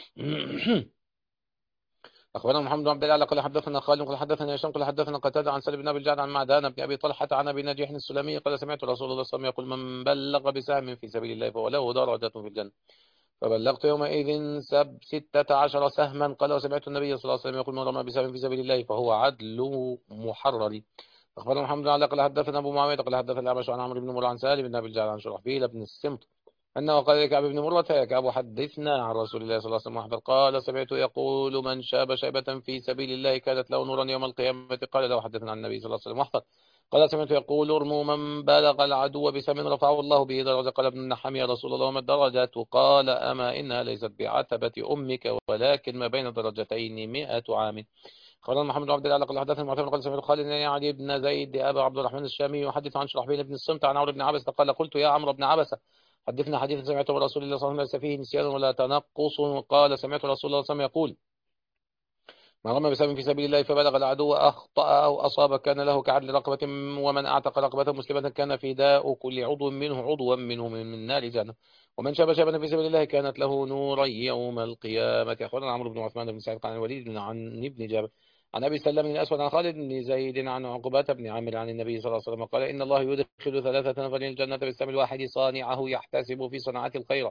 S3: أخبرنا محمد بن عبد الله قال حدثنا خالد قال حدثنا هشام قال حدثنا قتادة عن سالم بن أبي الجعد عن معدان بن أبي طلحة عن أبي نجيح السلمي قال سمعت رسول الله صلى الله عليه وسلم يقول من بلغ بسهم في سبيل الله فهو له درجة في الجنة فبلغت يومئذ سب ستة عشر سهما قال وسمعت النبي صلى الله عليه وسلم يقول من رمى بسهم في سبيل الله فهو عدل محرر. أخبرنا محمد بن عبد الله قال حدثنا أبو معاوية قال حدثنا الأعمش عن عمرو بن مرة عن سالم بن أبي الجعد عن شرحبيل بن السمط أنه قال لكعب بن مرة يا كعب حدثنا عن رسول الله صلى الله عليه وسلم وحده قال سمعت يقول من شاب شيبة في سبيل الله كانت له نورا يوم القيامة قال له حدثنا عن النبي صلى الله عليه وسلم وحده قال سمعت يقول ارموا من بلغ العدو بسهم رفعه الله به درجة قال ابن النحام يا رسول الله وما الدرجات قال أما إنها ليست بعتبة أمك ولكن ما بين درجتين مئة عام. قال محمد بن عبد الله قال حدثنا معتمد قال سمعت خالد بن علي بن زيد أبا عبد الرحمن الشامي يحدث عن شرحبيل بن الصمت عن عمرو بن عبسة قال قلت يا عمرو بن عبسة حدثنا حديثا سمعته من رسول الله صلى الله عليه وسلم ليس فيه نسيان ولا تنقص قال سمعت رسول الله صلى الله عليه وسلم يقول من رمى بسهم في سبيل الله فبلغ العدو أخطأ أو أصاب كان له كعدل رقبة ومن أعتق رقبة مسلمة كان فداء كل عضو منه عضوا منه من نار جهنم ومن شاب شابا في سبيل الله كانت له نورا يوم القيامة. أخبرنا عمرو بن عثمان بن سعيد عن الوليد بن عن ابن جابر عن أبي سلم بن الأسود عن خالد بن زيد عن عقبة بن عامر عن النبي صلى الله عليه وسلم قال إن الله يدخل ثلاثة نفر الجنة بالسهم الواحد صانعه يحتسب في صنعة الخير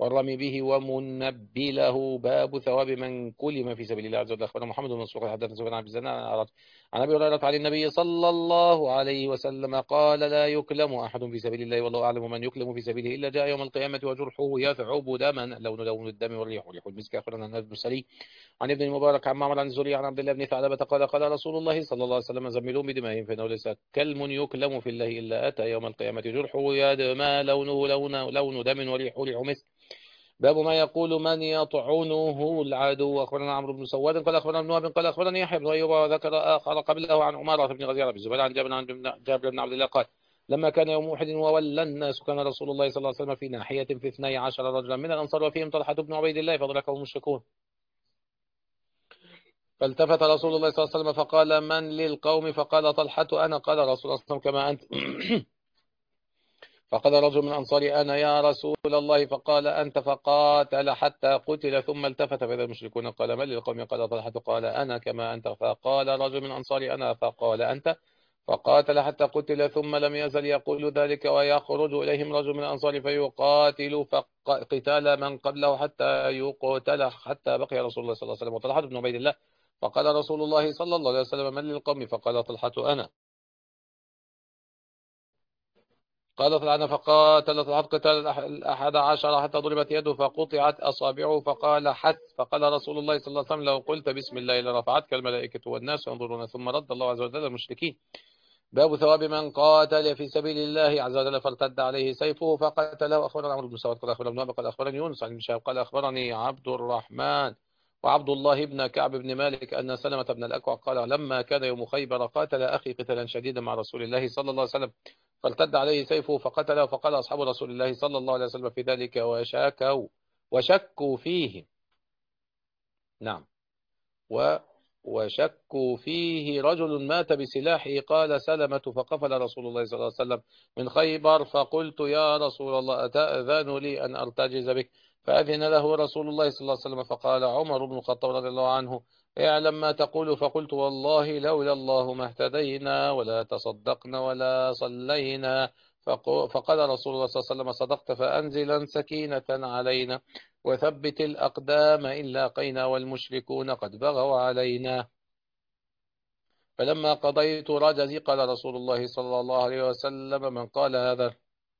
S3: والرمي به ومنبله. باب ثواب من كلم في سبيل الله عز وجل. أخبرنا محمد بن مسروق حدثنا سفيان عن الزنا عن أبي هريرة عن النبي صلى الله عليه وسلم قال لا يكلم أحد في سبيل الله والله أعلم من يكلم في سبيله إلا جاء يوم القيامة وجرحه يثعب دما لون لون الدم والريح ريح المسك. أخبرنا النبي بن سلي عن ابن المبارك عن معمر عن الزهري عن عبد الله بن ثعلبة قال قال رسول الله صلى الله عليه وسلم زملوا بدمائهم فإنه ليس كلم يكلم في الله إلا أتى يوم القيامة جرحه يدمى لونه لون لون دم وريح ريح مسك. باب ما يقول من يطعنه العدو. أخبرنا عمرو بن سواد قال أخبرنا ابن وهب قال أخبرني يحيى بن أيوب وذكر آخر قبله عن عمارة بن غزيرة بن الزبير عن جابر عن جابر بن عبد الله قال لما كان يوم أحد وولى الناس كان رسول الله صلى الله عليه وسلم في ناحية في اثني عشر رجلا من الأنصار وفيهم طلحة بن عبيد الله فأدركهم المشركون فالتفت رسول الله صلى الله عليه وسلم فقال من للقوم فقال طلحة أنا قال رسول الله صلى الله عليه وسلم كما أنت فقال رجل من أنصاري أنا يا رسول الله فقال أنت فقاتل حتى قتل ثم التفت فإذا المشركون قال من للقوم قال طلحة قال أنا كما أنت فقال رجل من أنصاري أنا فقال أنت فقاتل حتى قتل ثم لم يزل يقول ذلك ويخرج إليهم رجل من الأنصار فيقاتل قتال من قبله حتى يقتل حتى بقي رسول الله صلى الله عليه وسلم وطلحة بن عبيد الله فقال رسول الله صلى الله عليه وسلم من للقوم فقال طلحة أنا قال طلحة فقاتل طلحة قتال الأحد عشر حتى ضربت يده فقطعت أصابعه فقال حث فقال رسول الله صلى الله عليه وسلم لو قلت بسم الله لرفعتك الملائكة والناس ينظرون ثم رد الله عز وجل المشركين. باب ثواب من قاتل في سبيل الله عز وجل فارتد عليه سيفه فقتله. أخبرنا عمرو بن سواد قال أخبرنا ابن وهب قال أخبرني يونس عن ابن شهاب قال أخبرني عبد الرحمن وعبد الله بن كعب بن مالك أن سلمة بن الأكوع قال لما كان يوم خيبر قاتل أخي قتالا شديدا مع رسول الله صلى الله عليه وسلم فارتد عليه سيفه فقتله فقال أصحاب رسول الله صلى الله عليه وسلم في ذلك وشكوا وشكوا فيه نعم و وشكوا فيه رجل مات بسلاحه قال سلمة فقفل رسول الله صلى الله عليه وسلم من خيبر فقلت يا رسول الله أتأذن لي أن أرتجز بك فأذن له رسول الله صلى الله عليه وسلم فقال عمر بن الخطاب رضي الله عنه اعلم ما تقول فقلت والله لولا الله ما اهتدينا ولا تصدقنا ولا صلينا فقال رسول الله صلى الله عليه وسلم صدقت فأنزلا سكينة علينا وثبت الأقدام إن لاقينا والمشركون قد بغوا علينا. فلما قضيت رجزي قال رسول الله صلى الله عليه وسلم من قال هذا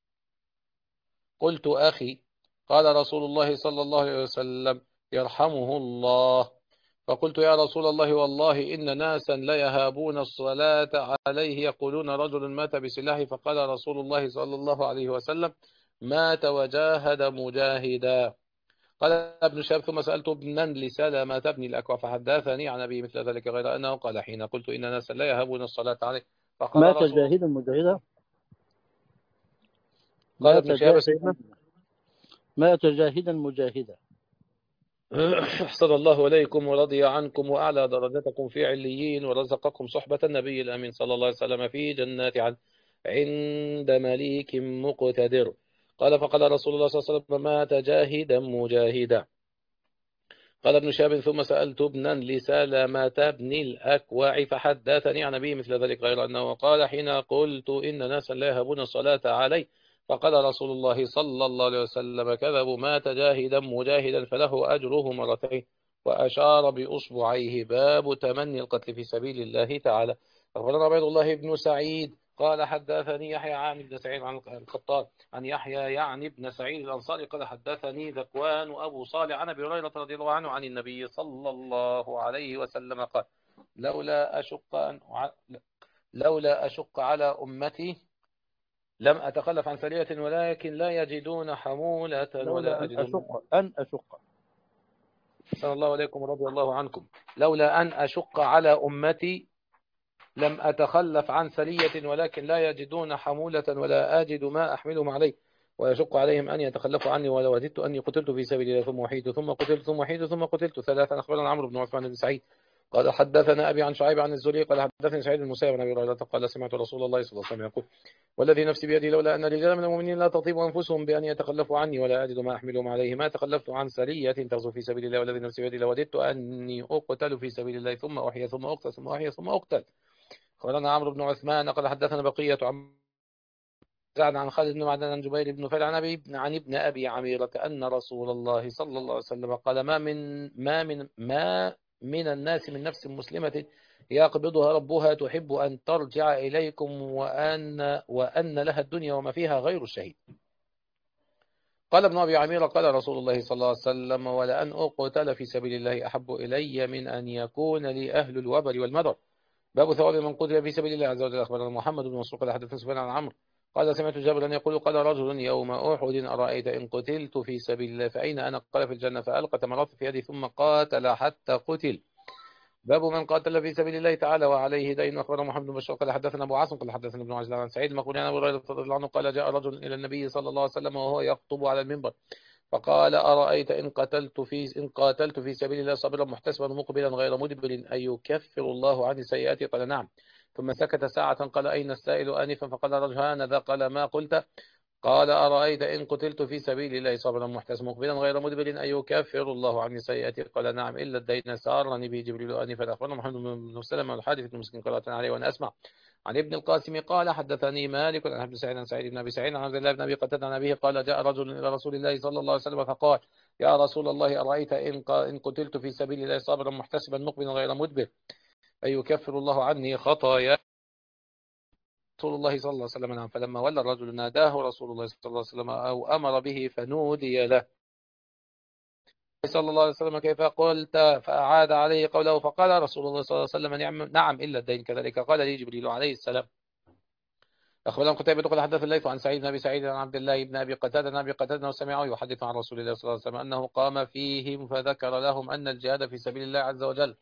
S3: قلت أخي قال رسول الله صلى الله عليه وسلم يرحمه الله فقلت يا رسول الله والله إن ناسا لا يهابون الصلاة عليه يقولون رجل مات بسلاحه فقال رسول الله صلى الله عليه وسلم مات وجاهد مجاهدا. قال ابن شهاب ثم سألت ابنا لسلمة بن الأكوع فحدثني عن أبي مثل ذلك غير أنه قال حين قلت إن ناسا لا يهابون الصلاة عليه فقال
S1: مات
S3: رسول
S1: جاهدا مجاهدا
S3: قال
S1: مات
S3: ابن شهاب
S1: جاهدا مات جاهدا مجاهدا.
S3: أحسن الله إليكم ورضي عنكم وأعلى درجتكم في عليين ورزقكم صحبة النبي الأمين صلى الله عليه وسلم في جنات عدن عند مليك مقتدر. قال فقال رسول الله صلى الله عليه وسلم مات جاهدا مجاهدا. قال ابن شهاب ثم سألت ابنا لسلمة بن الأكوع فحدثني عن أبيه مثل ذلك غير أنه قال حين قلت إن ناسا لا يهبون الصلاة عليه فقال رسول الله صلى الله عليه وسلم كذبوا مات جاهدا مجاهدا فله أجره مرتين وأشار بأصبعيه. باب تمني القتل في سبيل الله تعالى. أخبرنا عبيد الله بن سعيد قال حدثني يحيى عن ابن سعيد عن الخطاب عن يحيى يعني ابن سعيد الأنصاري قال حدثني ذكوان أبو صالح عن أبي هريرة رضي الله عنه عن النبي صلى الله عليه وسلم قال لولا أشق أن لولا أشق على أمتي لم أتخلف عن سرية ولكن لا يجدون حمولة ولا
S1: أن أشق أن أشق
S3: صلى الله عليكم ورضي الله عنكم لولا أن أشق على أمتي لم أتخلف عن سرية ولكن لا يجدون حمولة ولا أجد ما أحملهم عليه ويشق عليهم أن يتخلفوا عني ولو وجدت أني قتلت في سبيل الله ثم وحيد ثم قتلت ثم وحيد ثم قتلت ثلاثا. أخبرنا عمرو بن عثمان بن سعيد قال حدثنا أبي عن شعيب عن الزهري قال حدثني سعيد بن المسيب عن أبي هريرة قال سمعت رسول الله صلى الله عليه وسلم يقول والذي نفسي بيدي لولا أن رجالا من المؤمنين لا تطيب أنفسهم بأن يتخلفوا عني ولا أجد ما أحملهم عليه ما تخلفت عن سرية تغزو في سبيل الله والذي نفسي بيدي لوددت أني أقتل في سبيل الله ثم أحيى ثم أقتل ثم أحيى ثم أقتل. أخبرنا عمرو بن عثمان قال حدثنا بقية عن زاد عن خالد بن معدان عن جبير بن نفيل عن أبي عن ابن أبي عميرة أن رسول الله صلى الله عليه وسلم قال ما من ما من ما من الناس من نفس مسلمة يقبضها ربها تحب أن ترجع إليكم وأن وأن لها الدنيا وما فيها غير الشهيد. قال ابن أبي عميرة قال رسول الله صلى الله عليه وسلم ولأن أقتل في سبيل الله أحب إلي من أن يكون لي أهل الوبر والمدر. باب ثواب من قتل في سبيل الله عز وجل. أخبرنا محمد بن مسروق قال حدثنا سفيان عن عمرو قال سمعت جابرا يقول قال رجل يوم أحد أرأيت إن قتلت في سبيل الله فأين أنا؟ قال في الجنة. فألقى تمرات في يدي ثم قاتل حتى قتل. باب من قاتل في سبيل الله تعالى وعليه دين. أخبرنا محمد بن بشار قال حدثنا أبو عاصم قال حدثنا ابن عجلان عن سعيد المقبوري عن أبي هريرة رضي الله عنه قال جاء رجل إلى النبي صلى الله عليه وسلم وهو يخطب على المنبر فقال أرأيت إن قتلت في إن قاتلت في سبيل الله صابرا محتسبا مقبلا غير مدبر أن يكفر الله عن سيئاته؟ قال نعم. ثم سكت ساعة قال أين السائل آنفا؟ فقال رجل هانذا. قال ما قلت؟ قال أرأيت إن قتلت في سبيل الله صابرا محتسبا مقبلا غير مدبر أن يكفر الله عن سيئاته؟ قال نعم إلا الدين. سارني به جبريل آنفا. أخبرنا محمد بن سلمة والحارث بن مسكين قرأت عليه وأنا أسمع عن ابن القاسم قال حدثني مالك عن ابن سعيد عن سعيد بن ابي سعيد عن عبد الله بن ابي قتاده عن ابيه قال جاء رجل الى رسول الله صلى الله عليه وسلم فقال يا رسول الله ارايت ان ان قتلت في سبيل الله صابرا محتسبا مقبلا غير مدبر أيكفر الله عني خطايا؟ رسول الله صلى الله عليه وسلم نعم. فلما ولى الرجل ناداه رسول الله صلى الله عليه وسلم أو أمر به فنودي له صلى الله عليه وسلم كيف قلت؟ فأعاد عليه قوله فقال رسول الله صلى الله عليه وسلم نعم, نعم إلا الدين كذلك. قال لي جبريل عليه السلام. أخبرنا قتيبة قال حدث الليث عن سعيد بن أبي سعيد عن عبد الله بن أبي قتادة عن أبي قتادة وسمعه يحدث عن رسول الله صلى الله عليه وسلم أنه قام فيهم فذكر لهم أن الجهاد في سبيل الله عز وجل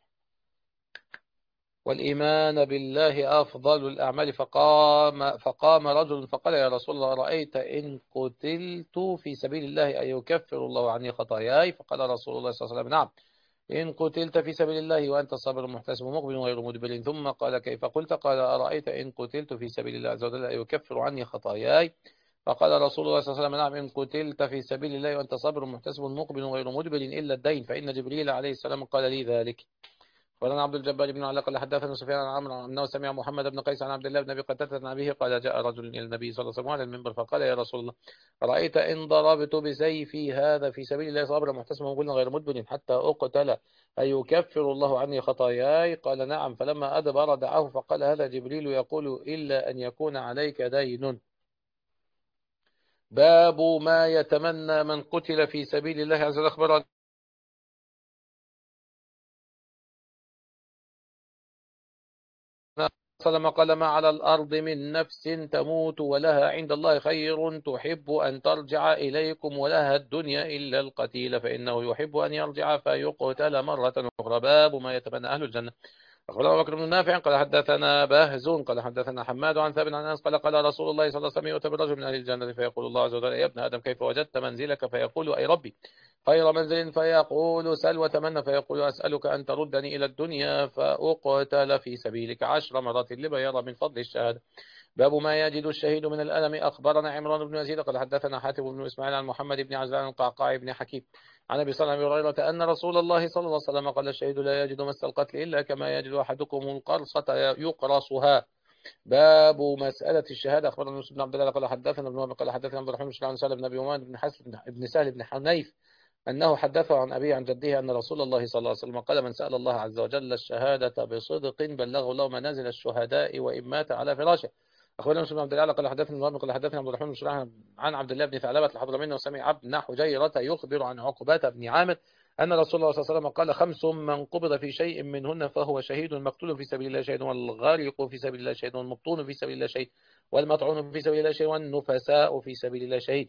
S3: والإيمان بالله أفضل الأعمال. فقام فقام رجل فقال يا رسول الله رأيت إن قتلت في سبيل الله أيكفر الله عني خطاياي؟ فقال رسول الله صلى الله عليه وسلم نعم إن قتلت في سبيل الله وأنت صابر محتسب مقبل غير مدبر. ثم قال كيف قلت؟ قال أرأيت إن قتلت في سبيل الله عز وجل أيكفر عني خطاياي؟ فقال رسول الله صلى الله عليه وسلم نعم إن قتلت في سبيل الله وأنت صابر محتسب مقبل غير مدبر إلا الدين فإن جبريل عليه السلام قال لي ذلك. ولنا عبد الجبار بن علاء قال حدثنا سفيان عن عمرو انه سمع محمد بن قيس عن عبد الله بن ابي قتاده عن ابيه قال جاء رجل الى النبي صلى الله عليه وسلم على المنبر فقال يا رسول الله رايت ان ضربت بسيفي هذا في سبيل الله صابرا محتسبا مقبلا غير مدبر حتى اقتل ايكفر الله عني خطاياي؟ قال نعم. فلما ادبر دعاه فقال هذا جبريل يقول الا ان يكون عليك دين. باب ما يتمنى من قتل في سبيل الله عز وجل. اخبر وسلم قال ما على الأرض من نفس تموت ولها عند الله خير تحب أن ترجع إليكم ولها الدنيا إلا القتيل فإنه يحب أن يرجع فيقتل مرة أخرى. باب ما يتمنى أهل الجنة. أخبرنا أبو بكر بن نافع قال حدثنا بهز قال حدثنا حماد عن ثابت عن أنس قال قال رسول الله صلى الله عليه وسلم يؤتى برجل من أهل الجنة فيقول الله عز وجل يا ابن آدم كيف وجدت منزلك؟ فيقول أي ربي خير منزل. فيقول سل وتمنى فيقول أسألك أن تردني إلى الدنيا فأقتل في سبيلك عشر مرات لما يرى من فضل الشهادة. باب ما يجد الشهيد من الألم. أخبرنا عمران بن يزيد قال حدثنا حاتم بن إسماعيل عن محمد بن عجلان القعقاع بن حكيم عن أبي صلى الله عليه وسلم أن رسول الله صلى الله عليه وسلم قال الشهيد لا يجد مس القتل إلا كما يجد أحدكم القرصة يقرصها. باب مسألة الشهادة. أخبرنا يوسف بن عبد الله قال حدثنا ابن وهب قال حدثنا عبد الرحمن بن عن سهل بن أبي عمان بن حسن بن سهل بن حنيف أنه حدثه عن أبيه عن جده أن رسول الله صلى الله عليه وسلم قال من سأل الله عز وجل الشهادة بصدق بلغه الله منازل الشهداء وإن مات على فراشه. أخبرنا مسلم بن عبد الله قال حدثنا ابن وهب قال حدثنا عبد الرحمن بن شريح عن عبد الله بن ثعلبة الحضرمي وسمع ابن حجيرة يخبر عن عقبة بن عامر أن رسول الله صلى الله عليه وسلم قال خمس من قبض في شيء منهن فهو شهيد مقتول في سبيل الله شهيد والغارق في سبيل الله شهيد والمبطون في سبيل الله شهيد والمطعون في سبيل الله شهيد والنفساء في سبيل الله شهيد.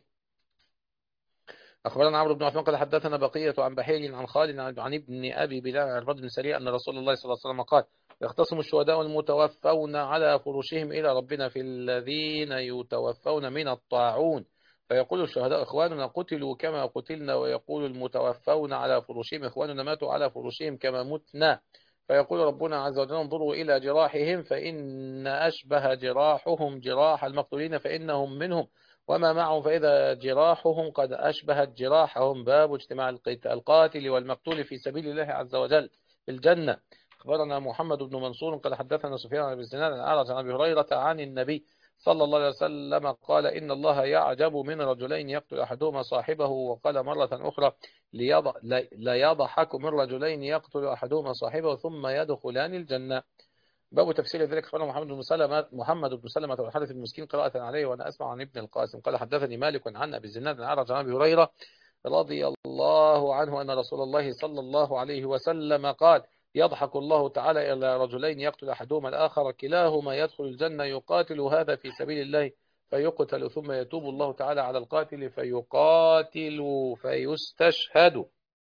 S3: أخبرنا عمرو بن عثمان قال حدثنا بقية عن بحير عن خالد عن ابن أبي بلال عن عبد بن سريع أن رسول الله صلى الله عليه وسلم قال يختصم الشهداء المتوفون على فرشهم إلى ربنا في الذين يتوفون من الطاعون فيقول الشهداء إخواننا قتلوا كما قتلنا ويقول المتوفون على فرشهم إخواننا ماتوا على فرشهم كما متنا فيقول ربنا عز وجل انظروا إلى جراحهم فإن أشبه جراحهم جراح المقتولين فإنهم منهم وما معهم فإذا جراحهم قد أشبهت جراحهم. باب اجتماع القاتل والمقتول في سبيل الله عز وجل في الجنة. أخبرنا محمد بن منصور قال حدثنا سفيان بن سنان عن أعرج عن أبي هريرة عن النبي صلى الله عليه وسلم قال إن الله يعجب من رجلين يقتل أحدهما صاحبه، وقال مرة أخرى لا يضحك من رجلين يقتل أحدهما صاحبه ثم يدخلان الجنة. باب تفسير ذلك. قال محمد بن سلمة محمد بن سلمة والحارث المسكين قراءة عليه وأنا أسمع عن ابن القاسم قال حدثني مالك عن أبي الزناد عن أعرج عن أبي هريرة رضي الله عنه أن رسول الله صلى الله عليه وسلم قال يضحك الله تعالى إلى رجلين يقتل أحدهما الآخر كلاهما يدخل الجنة يقاتل هذا في سبيل الله فيقتل ثم يتوب الله تعالى على القاتل فيقاتل فيستشهد.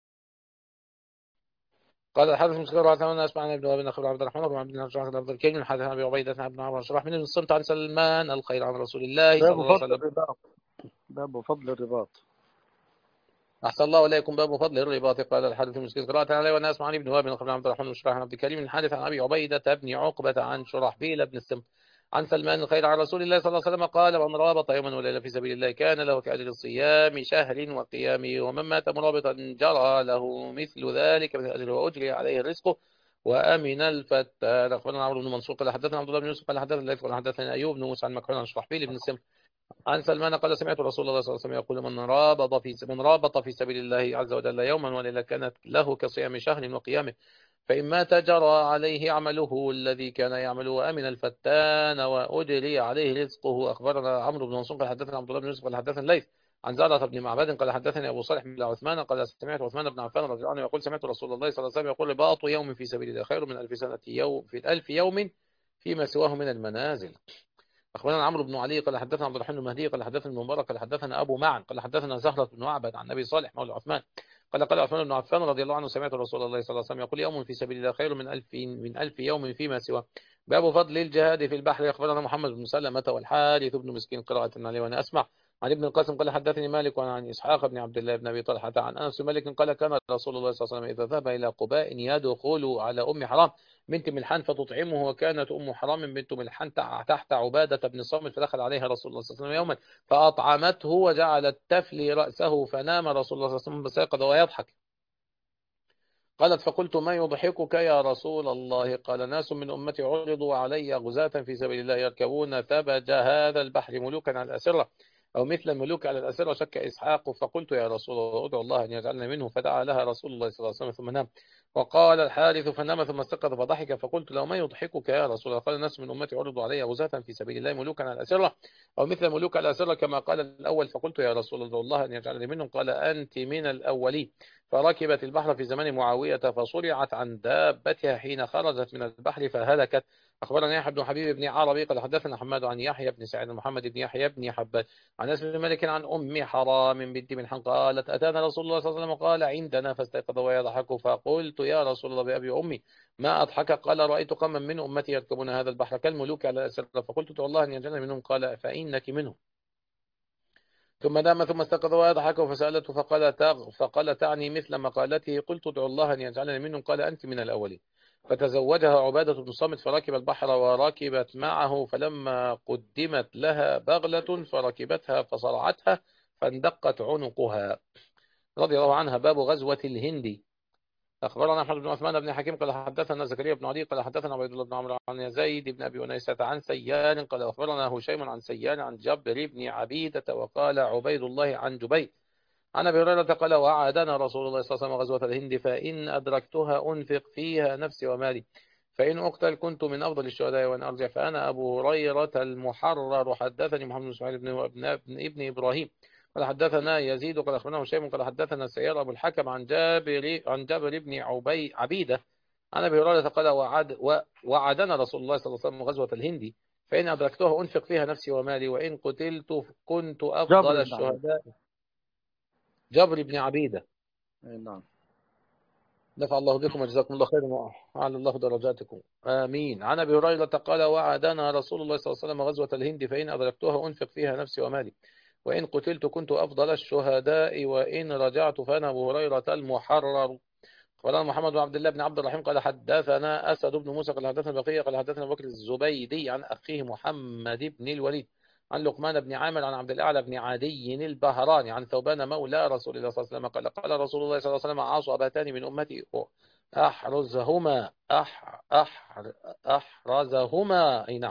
S3: قال الحدث المسكر وعثمان أسمع عن ابن وابن أخبر عبد الرحمن وعن عبد الله عبد الكريم من حدث عن أبي عبيدة عن ابن عمر شرح من الصمت عن سلمان الخير عن رسول الله صلى
S1: باب
S3: الله عليه
S1: فضل
S3: وسلم.
S1: الرباط. باب فضل الرباط.
S3: أحسن الله إليكم. باب فضل الرباط. قال الحدث المسكين قراءة عليه وأنا أسمع عن ابن وابن أخبر عبد الرحمن وشرح عن عبد الكريم من حدث عن أبي عبيدة بن عقبة عن شرحبيل بن السمت عن سلمان الخير عن رسول الله صلى الله عليه وسلم قال من رابط يوما وليلة في سبيل الله كان له كأجر صيام شهر وقيامه ومن مات مرابطا جرى له مثل ذلك من أجر وأجري عليه الرزق وأمن الفتان. أخبرنا عمرو بن منصور قال حدثنا عبد الله بن يوسف قال حدثنا الليث قال حدثنا أيوب بن موسى عن مكحول عن شرحبيل بن السمت عن سلمان قال سمعت رسول الله صلى الله عليه وسلم يقول من رابط في من رابط في سبيل الله عز وجل يوما وليلة كانت له كصيام شهر وقيامه فإن مات جرى عليه عمله الذي كان يعمله وأمن الفتان وأجري عليه رزقه. أخبرنا عمرو بن منصور قال حدثنا عبد الله بن يوسف قال حدثنا الليث عن زارة بن معبد قال حدثني أبو صالح بن عثمان قال سمعت عثمان بن عفان رضي الله عنه يقول سمعت رسول الله صلى الله عليه وسلم يقول رباط يوم في سبيل الله خير من ألف سنة يوم في ألف يوم فيما سواه من المنازل. أخبرنا عمرو بن علي قال حدثنا عبد الرحمن المهدي قال حدثنا ابن مبارك قال حدثنا أبو معن قال حدثنا زهرة بن معبد عن أبي صالح مولى عثمان قال قال عثمان بن عفان رضي الله عنه سمعت رسول الله صلى الله عليه وسلم يقول يوم في سبيل الله خير من ألف من ألف يوم فيما سواه. باب فضل الجهاد في البحر. أخبرنا محمد بن سلمة والحارث بن مسكين قراءة عليه وأنا أسمع عن ابن القاسم قال حدثني مالك عن إسحاق بن عبد الله بن أبي طلحة عن أنس مالك قال كان رسول الله صلى الله عليه وسلم إذا ذهب إلى قباء يدخل على أم حرام بنت ملحان فتطعمه وكانت أم حرام بنت ملحان تحت عبادة بن صامت فدخل عليها رسول الله صلى الله عليه وسلم يوما فأطعمته وجعلت تفلي رأسه فنام رسول الله صلى الله عليه وسلم فسيقظ ويضحك. قالت فقلت ما يضحكك يا رسول الله؟ قال ناس من أمتي عرضوا علي غزاة في سبيل الله يركبون ثبج هذا البحر ملوكا على الأسرة أو مثل الملوك على الأسرة. شك إسحاق فقلت يا رسول الله أدعو الله أن يجعلنا منه فدعا لها رسول الله صلى الله عليه وسلم ثم نام. وقال الحارث فنام ثم استيقظ فضحك فقلت لو ما يضحكك يا رسول الله؟ قال الناس من أمتي عرضوا علي غزاة في سبيل الله ملوكا على الأسرة أو مثل الملوك على الأسرة كما قال الأول. فقلت يا رسول الله أدعو الله أن يجعلني منهم. قال أنت من الأولين. فركبت البحر في زمن معاوية فصرعت عن دابتها حين خرجت من البحر فهلكت. أخبرنا يحيى بن حبيب بن عربي قال حدثنا حماد عن يحيى بن سعيد محمد بن يحيى بن حبان عن اسم مالك عن أم حرام بنت ملحان قالت أتانا رسول الله صلى الله عليه وسلم قال عندنا فاستيقظ ويضحك فقلت يا رسول الله بأبي وأمي ما أضحك؟ قال رأيت قوما من أمتي يركبون هذا البحر كالملوك على الأسرة فقلت والله أن يجعلني منهم. قال فإنك منهم. ثم نام ثم استيقظ ويضحك فسألته فقال تغ فقال تعني مثل مقالته. قلت ادعو الله أن يجعلني منهم. قال أنت من الأولين. فتزوجها عبادة بن صامت فركب البحر وركبت معه فلما قدمت لها بغلة فركبتها فصرعتها فاندقت عنقها رضي الله عنها. باب غزوة الهند. أخبرنا أحمد بن عثمان بن حكيم قال حدثنا زكريا بن عدي قال حدثنا عبيد الله بن عمرو عن يزيد بن أبي أنيسة عن سيان قال أخبرنا هشيم عن سيان عن جبر بن عبيدة وقال عبيد الله عن جبير عن أبي هريرة قال وعدنا رسول الله صلى الله عليه وسلم غزوة الهند فإن أدركتها أنفق فيها نفسي ومالي فإن أقتل كنت من أفضل الشهداء وإن أرجع فأنا أبو هريرة المحرر. حدثني محمد بن إسماعيل بن ابن, ابن, ابن إبراهيم قال حدثنا يزيد قال أخبرنا هشيم قال حدثنا سيار أبو الحكم عن جابر عن جابر بن عبي عبيدة عن أبي هريرة قال وعد وعدنا رسول الله صلى الله عليه وسلم غزوة الهند فإن أدركتها أنفق فيها نفسي ومالي وإن قتلت كنت أفضل الشهداء. جابر بن عبيدة.
S1: نعم.
S3: نفع الله بكم وجزاكم الله خيرا وأعلى الله درجاتكم آمين. عن أبي هريرة قال وعدنا رسول الله صلى الله عليه وسلم غزوة الهند فإن أدركتها أنفق فيها نفسي ومالي وإن قتلت كنت أفضل الشهداء وإن رجعت فأنا أبو هريرة المحرر. قال محمد بن عبد الله بن عبد الرحيم قال حدثنا أسد بن موسى قال حدثنا بقية قال حدثنا بكر الزبيدي عن أخيه محمد بن الوليد عن لقمان بن عامر عن عبد الأعلى بن عدي البهراني عن ثوبان مولى رسول الله صلى الله عليه وسلم قال قال رسول الله صلى الله عليه وسلم عصبتان من أمتي أحرزهما أح أح أحرزهما أي نعم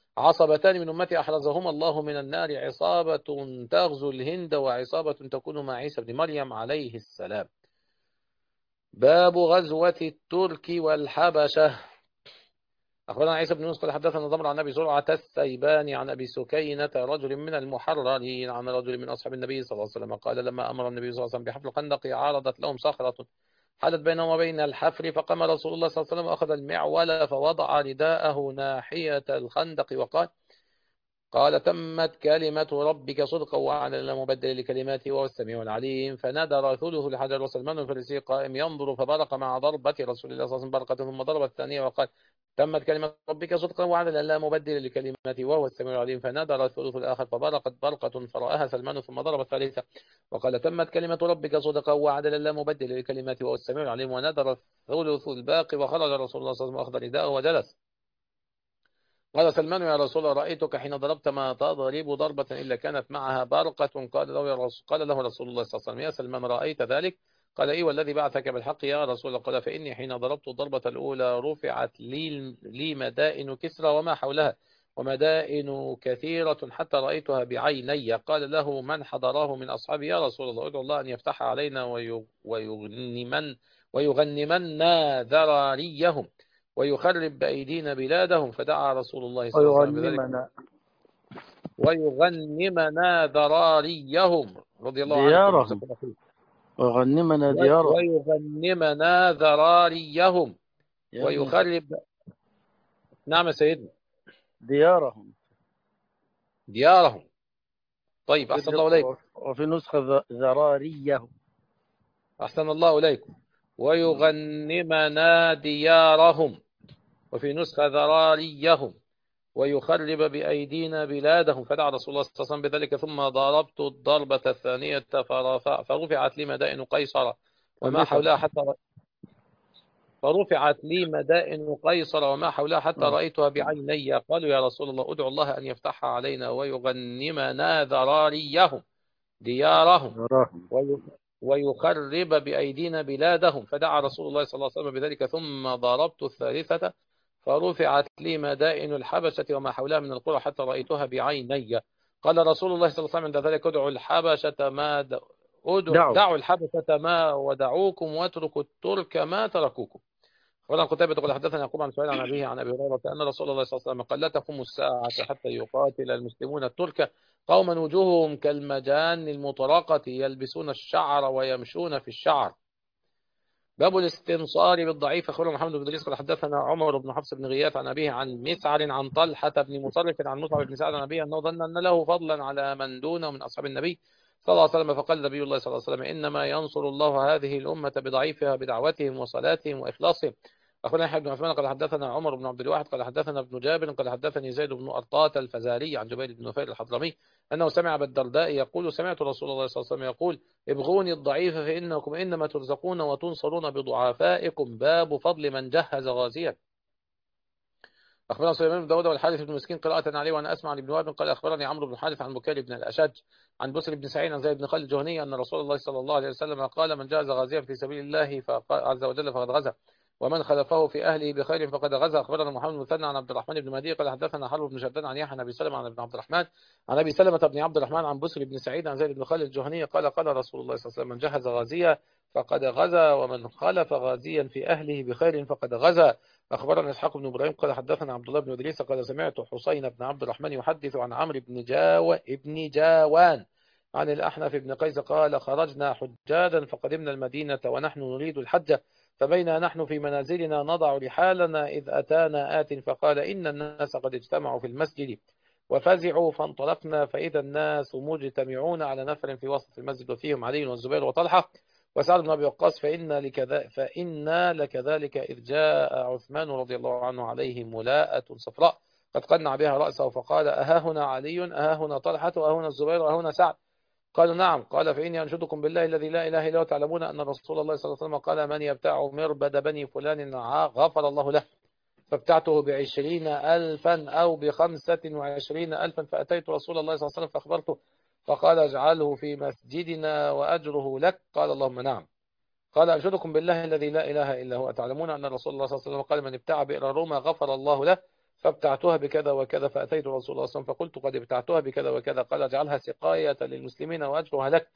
S3: عصبتان من أمتي أحرزهما الله من النار، عصابة تغزو الهند وعصابة تكون مع عيسى بن مريم عليه السلام. باب غزوة الترك والحبشة. أخبرنا عيسى بن يونس قال حدثنا ضمر عن أبي زرعة السيباني عن أبي سكينة رجل من المحررين عن رجل من أصحاب النبي صلى الله عليه وسلم قال لما أمر النبي صلى الله عليه وسلم بحفر الخندق عارضت لهم صخرة حدث بينهم وبين الحفر، فقام رسول الله صلى الله عليه وسلم وأخذ المعول فوضع رداءه ناحية الخندق وقال قال تمت كلمة ربك صدقا وعدلا لا مبدل لكلماته وهو السميع العليم. فنادى ثلث الحجر وسلمان الفارسي قائم ينظر فبرق مع ضربة رسول الله صلى الله عليه وسلم برقة ثم ضربة الثانية وقال تمت كلمة ربك صدقا وعدلا لا مبدل لكلماته وهو السميع العليم. فنادى الثلث الآخر فبرقت برقة فرآها سلمان ثم ضرب الثالثة وقال تمت كلمة ربك صدقا وعدلا لا مبدل لكلماته وهو السميع العليم. ونادى الثلث الباقي وخرج رسول الله صلى الله عليه وسلم وأخذ رداءه وجلس. قال سلمان يا رسول الله رأيتك حين ضربت ما تضرب ضربة إلا كانت معها برقة. قال له, يا رسول قال له رسول الله صلى الله عليه وسلم يا سلمان رأيت ذلك؟ قال إيه والذي بعثك بالحق يا رسول الله. قال فإني حين ضربت الضربة الأولى رفعت لي, لي مدائن كسرى وما حولها ومدائن كثيرة حتى رأيتها بعيني. قال له من حضراه من أصحابي يا رسول الله ادعو الله أن يفتح علينا ويغنمن ويغنمنا ذراريهم ويخرب بأيدينا بلادهم. فدعا رسول الله صلى الله عليه وسلم بذلك ويغنمنا ذراريهم رضي الله عنكم
S1: ويغنمنا ديارهم
S3: ويغنمنا ذراريهم ويخرب نعم يا سيدنا
S1: ديارهم
S3: ديارهم. طيب أحسن الله إليكم.
S1: وفي نسخة ذراريهم.
S3: أحسن الله إليكم. ويغنمنا ديارهم وفي نسخة ذراريهم ويخرب بأيدينا بلادهم. فدعا رسول الله صلى الله عليه وسلم بذلك ثم ضربت الضربة الثانية فرفعت لي مدائن قيصر وما حولها حتى فرفعت لي مدائن قيصر وما حولها حتى رأيتها بعيني. قالوا يا رسول الله ادعو الله أن يفتحها علينا ويغنمنا ذراريهم ديارهم ويخرب بأيدينا بلادهم. فدعا رسول الله صلى الله عليه وسلم بذلك ثم ضربت الثالثة فرفعت لي مدائن الحبشة وما حولها من القرى حتى رأيتها بعيني. قال رسول الله صلى الله عليه وسلم عند ذلك ادعوا الحبشة ما د... ادعوا دعوا الحبشة ما ودعوكم واتركوا الترك ما تركوكم. وعن قتيبة قال حدثنا يعقوب عن سؤال عن أبيه عن أبي هريرة أن رسول الله صلى الله عليه وسلم قال لا تقوم الساعة حتى يقاتل المسلمون الترك قوما وجوههم كالمجان المطرقة يلبسون الشعر ويمشون في الشعر. باب الاستنصار بالضعيف. أخبرنا محمد بن إدريس قال حدثنا عمر بن حفص بن غياث عن أبيه عن مسعر عن طلحة بن مصرف عن مصعب بن سعد عن أبيه أنه ظن أن له فضلا على من دونه من أصحاب النبي صلى الله عليه وسلم. فقال نبي الله صلى الله عليه وسلم إنما ينصر الله هذه الأمة بضعيفها بدعوتهم وصلاتهم وإخلاصهم. أخبرنا يحيى بن عثمان قال حدثنا عمر بن عبد الواحد قال حدثنا ابن جابر قال حدثني زيد بن أرطاة الفزاري عن جبير بن نفيل الحضرمي أنه سمع أبا الدرداء يقول سمعت رسول الله صلى الله عليه وسلم يقول ابغوني الضعيف فإنكم إنما ترزقون وتنصرون بضعفائكم. باب فضل من جهز غازيا. أخبرنا سليمان بن داود والحارث بن مسكين قراءة عليه وأنا أسمع عن ابن وهب قال أخبرني عمرو بن حارث عن بكير بن الأشج عن بسر بن سعيد عن زيد بن خالد الجهني أن رسول الله صلى الله عليه وسلم قال من جهز غازيا في سبيل الله عز وجل فقد غزا ومن خلفه في أهله بخير فقد غزا. أخبرنا محمد بن مثنى عن عبد الرحمن بن مهدي قال حدثنا حرب بن شداد عن يحيى بن أبي سلمة عن ابن عبد الرحمن عن أبي سلمة بن عبد الرحمن عن بسر بن سعيد عن زيد بن خالد الجهني قال قال رسول الله صلى الله عليه وسلم من جهز غازيا فقد غزا ومن خلف غازيا في أهله بخير فقد غزا. أخبرنا إسحاق بن إبراهيم قال حدثنا عبد الله بن إدريس قال سمعت حسين بن عبد الرحمن يحدث عن عمرو بن جاو ابن جاوان عن الأحنف بن قيس قال خرجنا حجاجا فقدمنا المدينة ونحن نريد الحج فبينا نحن في منازلنا نضع رحالنا إذ أتانا آت فقال إن الناس قد اجتمعوا في المسجد وفزعوا فانطلقنا فإذا الناس مجتمعون على نفر في وسط المسجد وفيهم علي والزبير وطلحة وسعد بن أبي وقاص فإنا لكذا فإنا لكذلك إذ جاء عثمان رضي الله عنه عليه ملاءة صفراء قد قنع بها رأسه فقال أهاهنا علي أهاهنا طلحة أهاهنا الزبير أهاهنا سعد قالوا نعم. قال فإني أنشدكم بالله الذي لا إله إلا هو تعلمون أن رسول الله صلى الله عليه وسلم قال من يبتاع مربد بني فلان غفر الله له فابتعته بعشرين ألفا أو بخمسة وعشرين ألفا فأتيت رسول الله صلى الله عليه وسلم فأخبرته فقال اجعله في مسجدنا وأجره لك قال اللهم نعم. قال أنشدكم بالله الذي لا إله إلا هو تعلمون أن رسول الله صلى الله عليه وسلم قال من ابتاع بئر روما غفر الله له فابتعتها بكذا وكذا، فأتيت رسول الله صلى الله عليه وسلم فقلت قد ابتعتها بكذا وكذا، قال اجعلها سقاية للمسلمين وأجرها لك.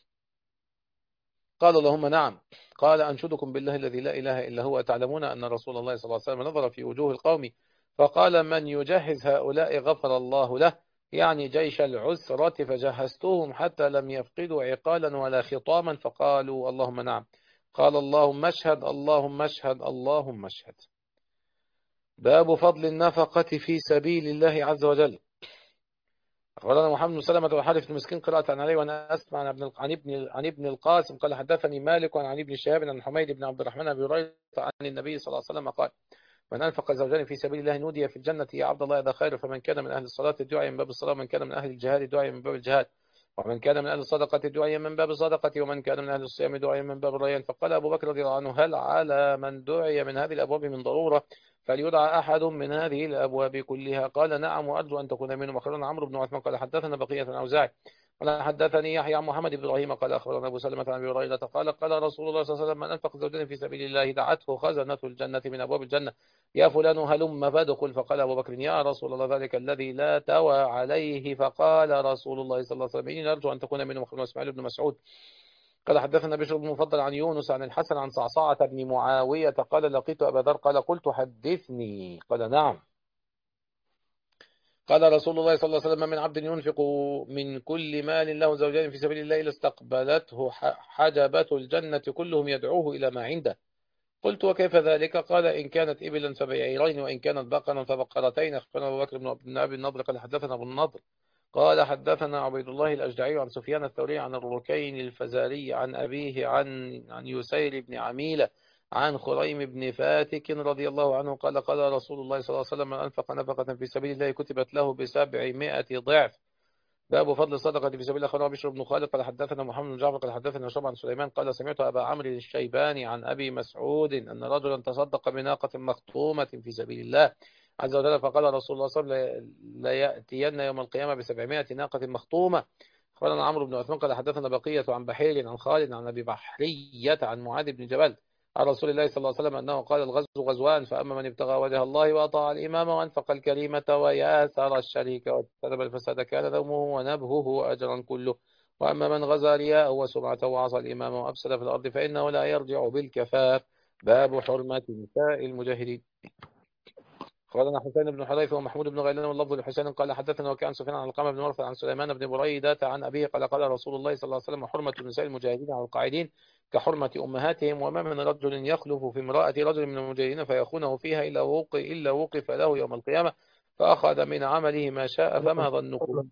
S3: قال اللهم نعم. قال أنشدكم بالله الذي لا إله إلا هو، تعلمون أن رسول الله صلى الله عليه وسلم نظر في وجوه القوم فقال من يجهز هؤلاء غفر الله له، يعني جيش العسرة، فجهزتهم حتى لم يفقدوا عقالا ولا خطاما، فقالوا اللهم نعم. قال اللهم اشهد اللهم اشهد اللهم اشهد. باب فضل النفقة في سبيل الله عز وجل. أخبرنا محمد بن سلمة وحارث بن مسكين قراءة عن علي وأنا أسمع عن ابن عن ابن عن ابن القاسم قال حدثني مالك عن ابن شهاب عن حميد بن عبد الرحمن بن هريرة عن النبي صلى الله عليه وسلم قال من أنفق زوجين في سبيل الله نودي في الجنة يا عبد الله هذا خير، فمن كان من أهل الصلاة الدعاء من باب الصلاة، ومن كان من أهل الجهاد الدعاء من باب الجهاد، ومن كان من أهل الصدقة الدعاء من باب الصدقة، ومن كان من أهل الصيام دعاء من باب الريان. فقال أبو بكر رضي الله عنه هل على من دعي من هذه الأبواب من ضرورة فليدعى أحد من هذه الأبواب كلها؟ قال نعم وأرجو أن تكون منهم. أخبرنا عمرو بن عثمان قال حدثنا بقية بن أوزاعي قال حدثني يحيى عن محمد بن إبراهيم قال أخبرنا أبو سلمة عن أبي هريرة قال قال رسول الله صلى الله عليه وسلم من أنفق زوجين في سبيل الله دعته خزنة الجنة من أبواب الجنة يا فلان هلم فادخل. فقال أبو بكر يا رسول الله ذلك الذي لا توى عليه. فقال رسول الله صلى الله عليه وسلم إني أرجو أن تكون منهم. أخبرنا إسماعيل بن مسعود قال حدثنا بشر بن مفضل عن يونس عن الحسن عن صعصعة بن معاوية قال لقيت أبا ذر قال قلت حدثني قال نعم. قال رسول الله صلى الله عليه وسلم من عبد ينفق من كل مال له زوجين في سبيل الله إلا استقبلته حجبة الجنة كلهم يدعوه إلى ما عنده. قلت وكيف ذلك؟ قال إن كانت إبلا فبعيرين وإن كانت بقرا فبقرتين. أخبرنا أبو بكر بن أبي النضر قال حدثنا أبو النضر قال حدثنا عبيد الله الأجدعي عن سفيان الثوري عن الركين الفزاري عن أبيه عن عن يسير بن عميلة عن خريم بن فاتك رضي الله عنه قال قال رسول الله صلى الله عليه وسلم من أنفق نفقة في سبيل الله كتبت له بسبعمائة ضعف. باب فضل الصدقة في سبيل الله. أخبرنا بشر بن خالد قال حدثنا محمد بن جعفر قال حدثنا شعبة عن سليمان قال سمعت أبا عمرو الشيباني عن أبي مسعود أن رجلا تصدق بناقة مخطومة في سبيل الله عز وجل فقال رسول الله صلى الله عليه وسلم ليأتين يوم القيامة بسبعمائة ناقة مخطومة. أخبرنا عمرو بن عثمان قال حدثنا بقية عن بحير عن خالد عن أبي بحرية عن معاذ بن جبل عن رسول الله صلى الله عليه وسلم أنه قال الغزو غزوان فأما من ابتغى وجه الله وأطاع الإمام وأنفق الكريمة وياسر الشريك واجتنب الفساد كان ذمه ونبهه أجرا كله، وأما من غزا رياء وسمعة وعصى الإمام وأفسد في الأرض فإنه لا يرجع بالكفاف. باب حرمة نساء المجاهدين. أخبرنا حسين بن حذيفة ومحمود بن غيلان واللفظ لحسين قال حدثنا وكان سفيان عن القمة بن مرثد عن سليمان بن بريدة عن أبيه قال قال رسول الله صلى الله عليه وسلم حرمة نساء المجاهدين على القاعدين كحرمة أمهاتهم، وما من رجل يخلف في امرأة رجل من المجاهدين فيخونه فيها إلا وقف إلا وقف له يوم القيامة فأخذ من عمله ما شاء. فما ظنكم؟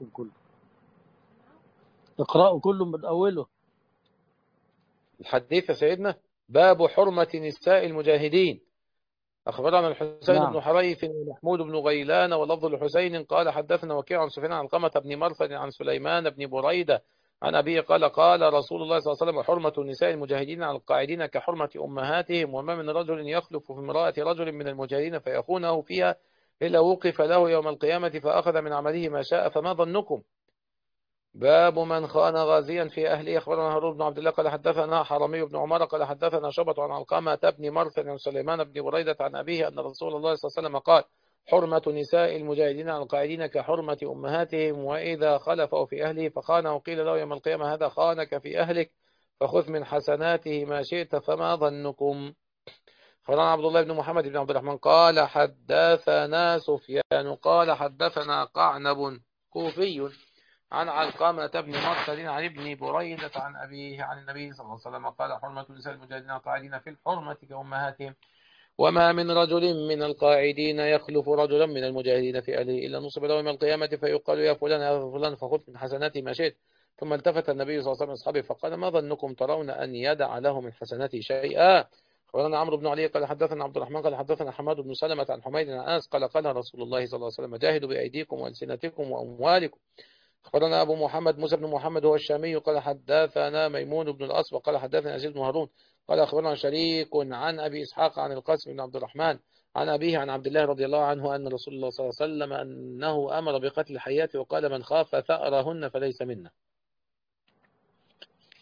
S1: اقرأوا كله من أوله
S3: الحديث يا سيدنا. باب حرمة نساء المجاهدين. أخبرنا الحسين
S1: نعم.
S3: بن حريث ومحمود بن غيلان ولفظ الحسين قال حدثنا وكيع عن سفيان عن القمة بن مرثد عن سليمان بن بريدة عن أبيه قال قال رسول الله صلى الله عليه وسلم حرمة نساء المجاهدين على القاعدين كحرمة أمهاتهم، وما من رجل يخلف في امرأة رجل من المجاهدين فيخونه فيها إلا وقف له يوم القيامة فأخذ من عمله ما شاء. فما ظنكم؟ باب من خان غازيا في أهله. أخبرنا هارون بن عبد الله قال حدثنا حرمي بن عمر قال حدثنا شعبة عن علقمة بن مرثد عن سليمان بن بريدة عن أبيه أن رسول الله صلى الله عليه وسلم قال حرمة نساء المجاهدين على القاعدين كحرمة أمهاتهم، وإذا خلفوا في أهله فخانه قيل له يوم القيامة هذا خانك في أهلك فخذ من حسناته ما شئت. فما ظنكم؟ أخبرنا عبد الله بن محمد بن عبد الرحمن قال حدثنا سفيان قال حدثنا قعنب كوفي عن علقمة بن مرثد عن ابن بريدة عن أبيه عن النبي صلى الله عليه وسلم قال حرمة نساء المجاهدين القاعدين في الحرمة كأمهاتهم، وما من رجل من القاعدين يخلف رجلا من المجاهدين في أهله إلا نصب له يوم القيامة فيقال يا فلان يا فلان فخذ من حسناتي ما شئت. ثم التفت النبي صلى الله عليه وسلم أصحابه فقال ما ظنكم ترون أن يدع له من حسناته شيئا؟ قال عمرو بن علي قال حدثنا عبد الرحمن قال حدثنا حماد بن سلمة عن حميد عن أنس قال قال رسول الله صلى الله عليه وسلم جاهدوا بأيديكم وألسنتكم وأموالكم. أخبرنا أبو محمد موسى بن محمد هو الشامي قال حدثنا ميمون بن الأصفى قال حدثنا يزيد بن هارون قال أخبرنا شريك عن أبي إسحاق عن القاسم بن عبد الرحمن عن أبيه عن عبد الله رضي الله عنه أن رسول الله صلى الله عليه وسلم أنه أمر بقتل الحيات وقال من خاف ثأرهن فليس منا.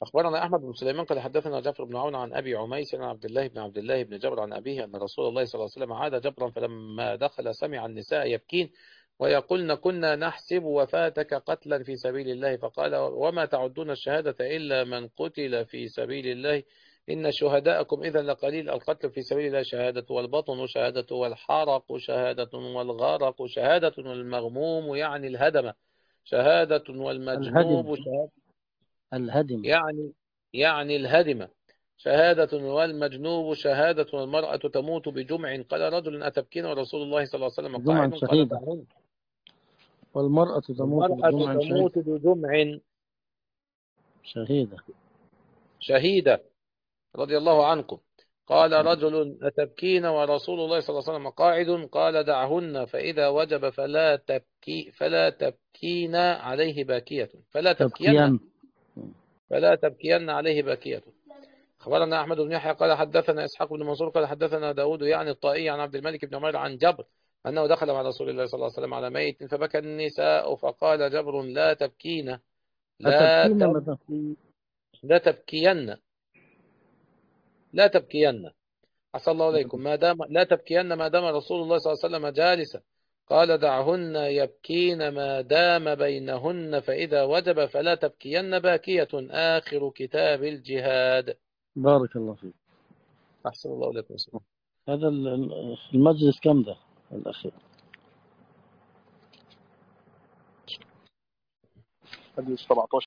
S3: أخبرنا أحمد بن سليمان قال حدثنا جعفر بن عون عن أبي عميس عن عبد الله بن عبد الله بن جبر عن أبيه أن رسول الله صلى الله عليه وسلم عاد جبرا فلما دخل سمع النساء يبكين ويقولن كنا نحسب وفاتك قتلا في سبيل الله فقال وما تعدون الشهادة إلا من قتل في سبيل الله إن شهداءكم إذا لقليل القتل في سبيل الله شهادة والبطن شهادة والحرق شهادة والغرق شهادة والمغموم يعني الهدم شهادة والمجنوب
S1: الهدم
S3: شهادة
S1: الهدم
S3: يعني يعني الهدمة شهادة والمجنوب شهادة والمرأة تموت بجمع قال رجل أتبكين ورسول الله صلى الله عليه وسلم
S1: جمعا
S3: قاعد قال
S1: شهيدة،
S3: دعهن
S1: والمرأة تموت
S3: المرأة
S1: بجمع
S3: تموت
S1: شهيدة
S3: بجمع
S1: شهيدة.
S3: شهيدة رضي الله عنكم. قال رجل أتبكين ورسول الله صلى الله عليه وسلم قاعد قال دعهن فإذا وجب فلا تبكي فلا تبكين عليه باكية فلا تبكين
S1: تبكيان.
S3: فلا تبكين عليه باكية. أخبرنا أحمد بن يحيى قال حدثنا إسحاق بن منصور قال حدثنا داود يعني الطائي عن عبد الملك بن عمير عن جبر أنه دخل مع رسول الله صلى الله عليه وسلم على ميت فبكى النساء فقال جبر لا تبكين لا
S1: أتبكين ماذا؟
S3: تبكي لا تبكين لا تبكين عسى الله عليكم ما دام لا تبكين ما دام رسول الله صلى الله عليه وسلم جالسا قال دعهن يبكين ما دام بينهن فإذا وجب فلا تبكين باكية آخر كتاب الجهاد.
S1: بارك الله فيك.
S3: أحسن الله عليكم.
S1: هذا ال- المجلس كم ده الأخير؟
S4: حديث سبعة عشر.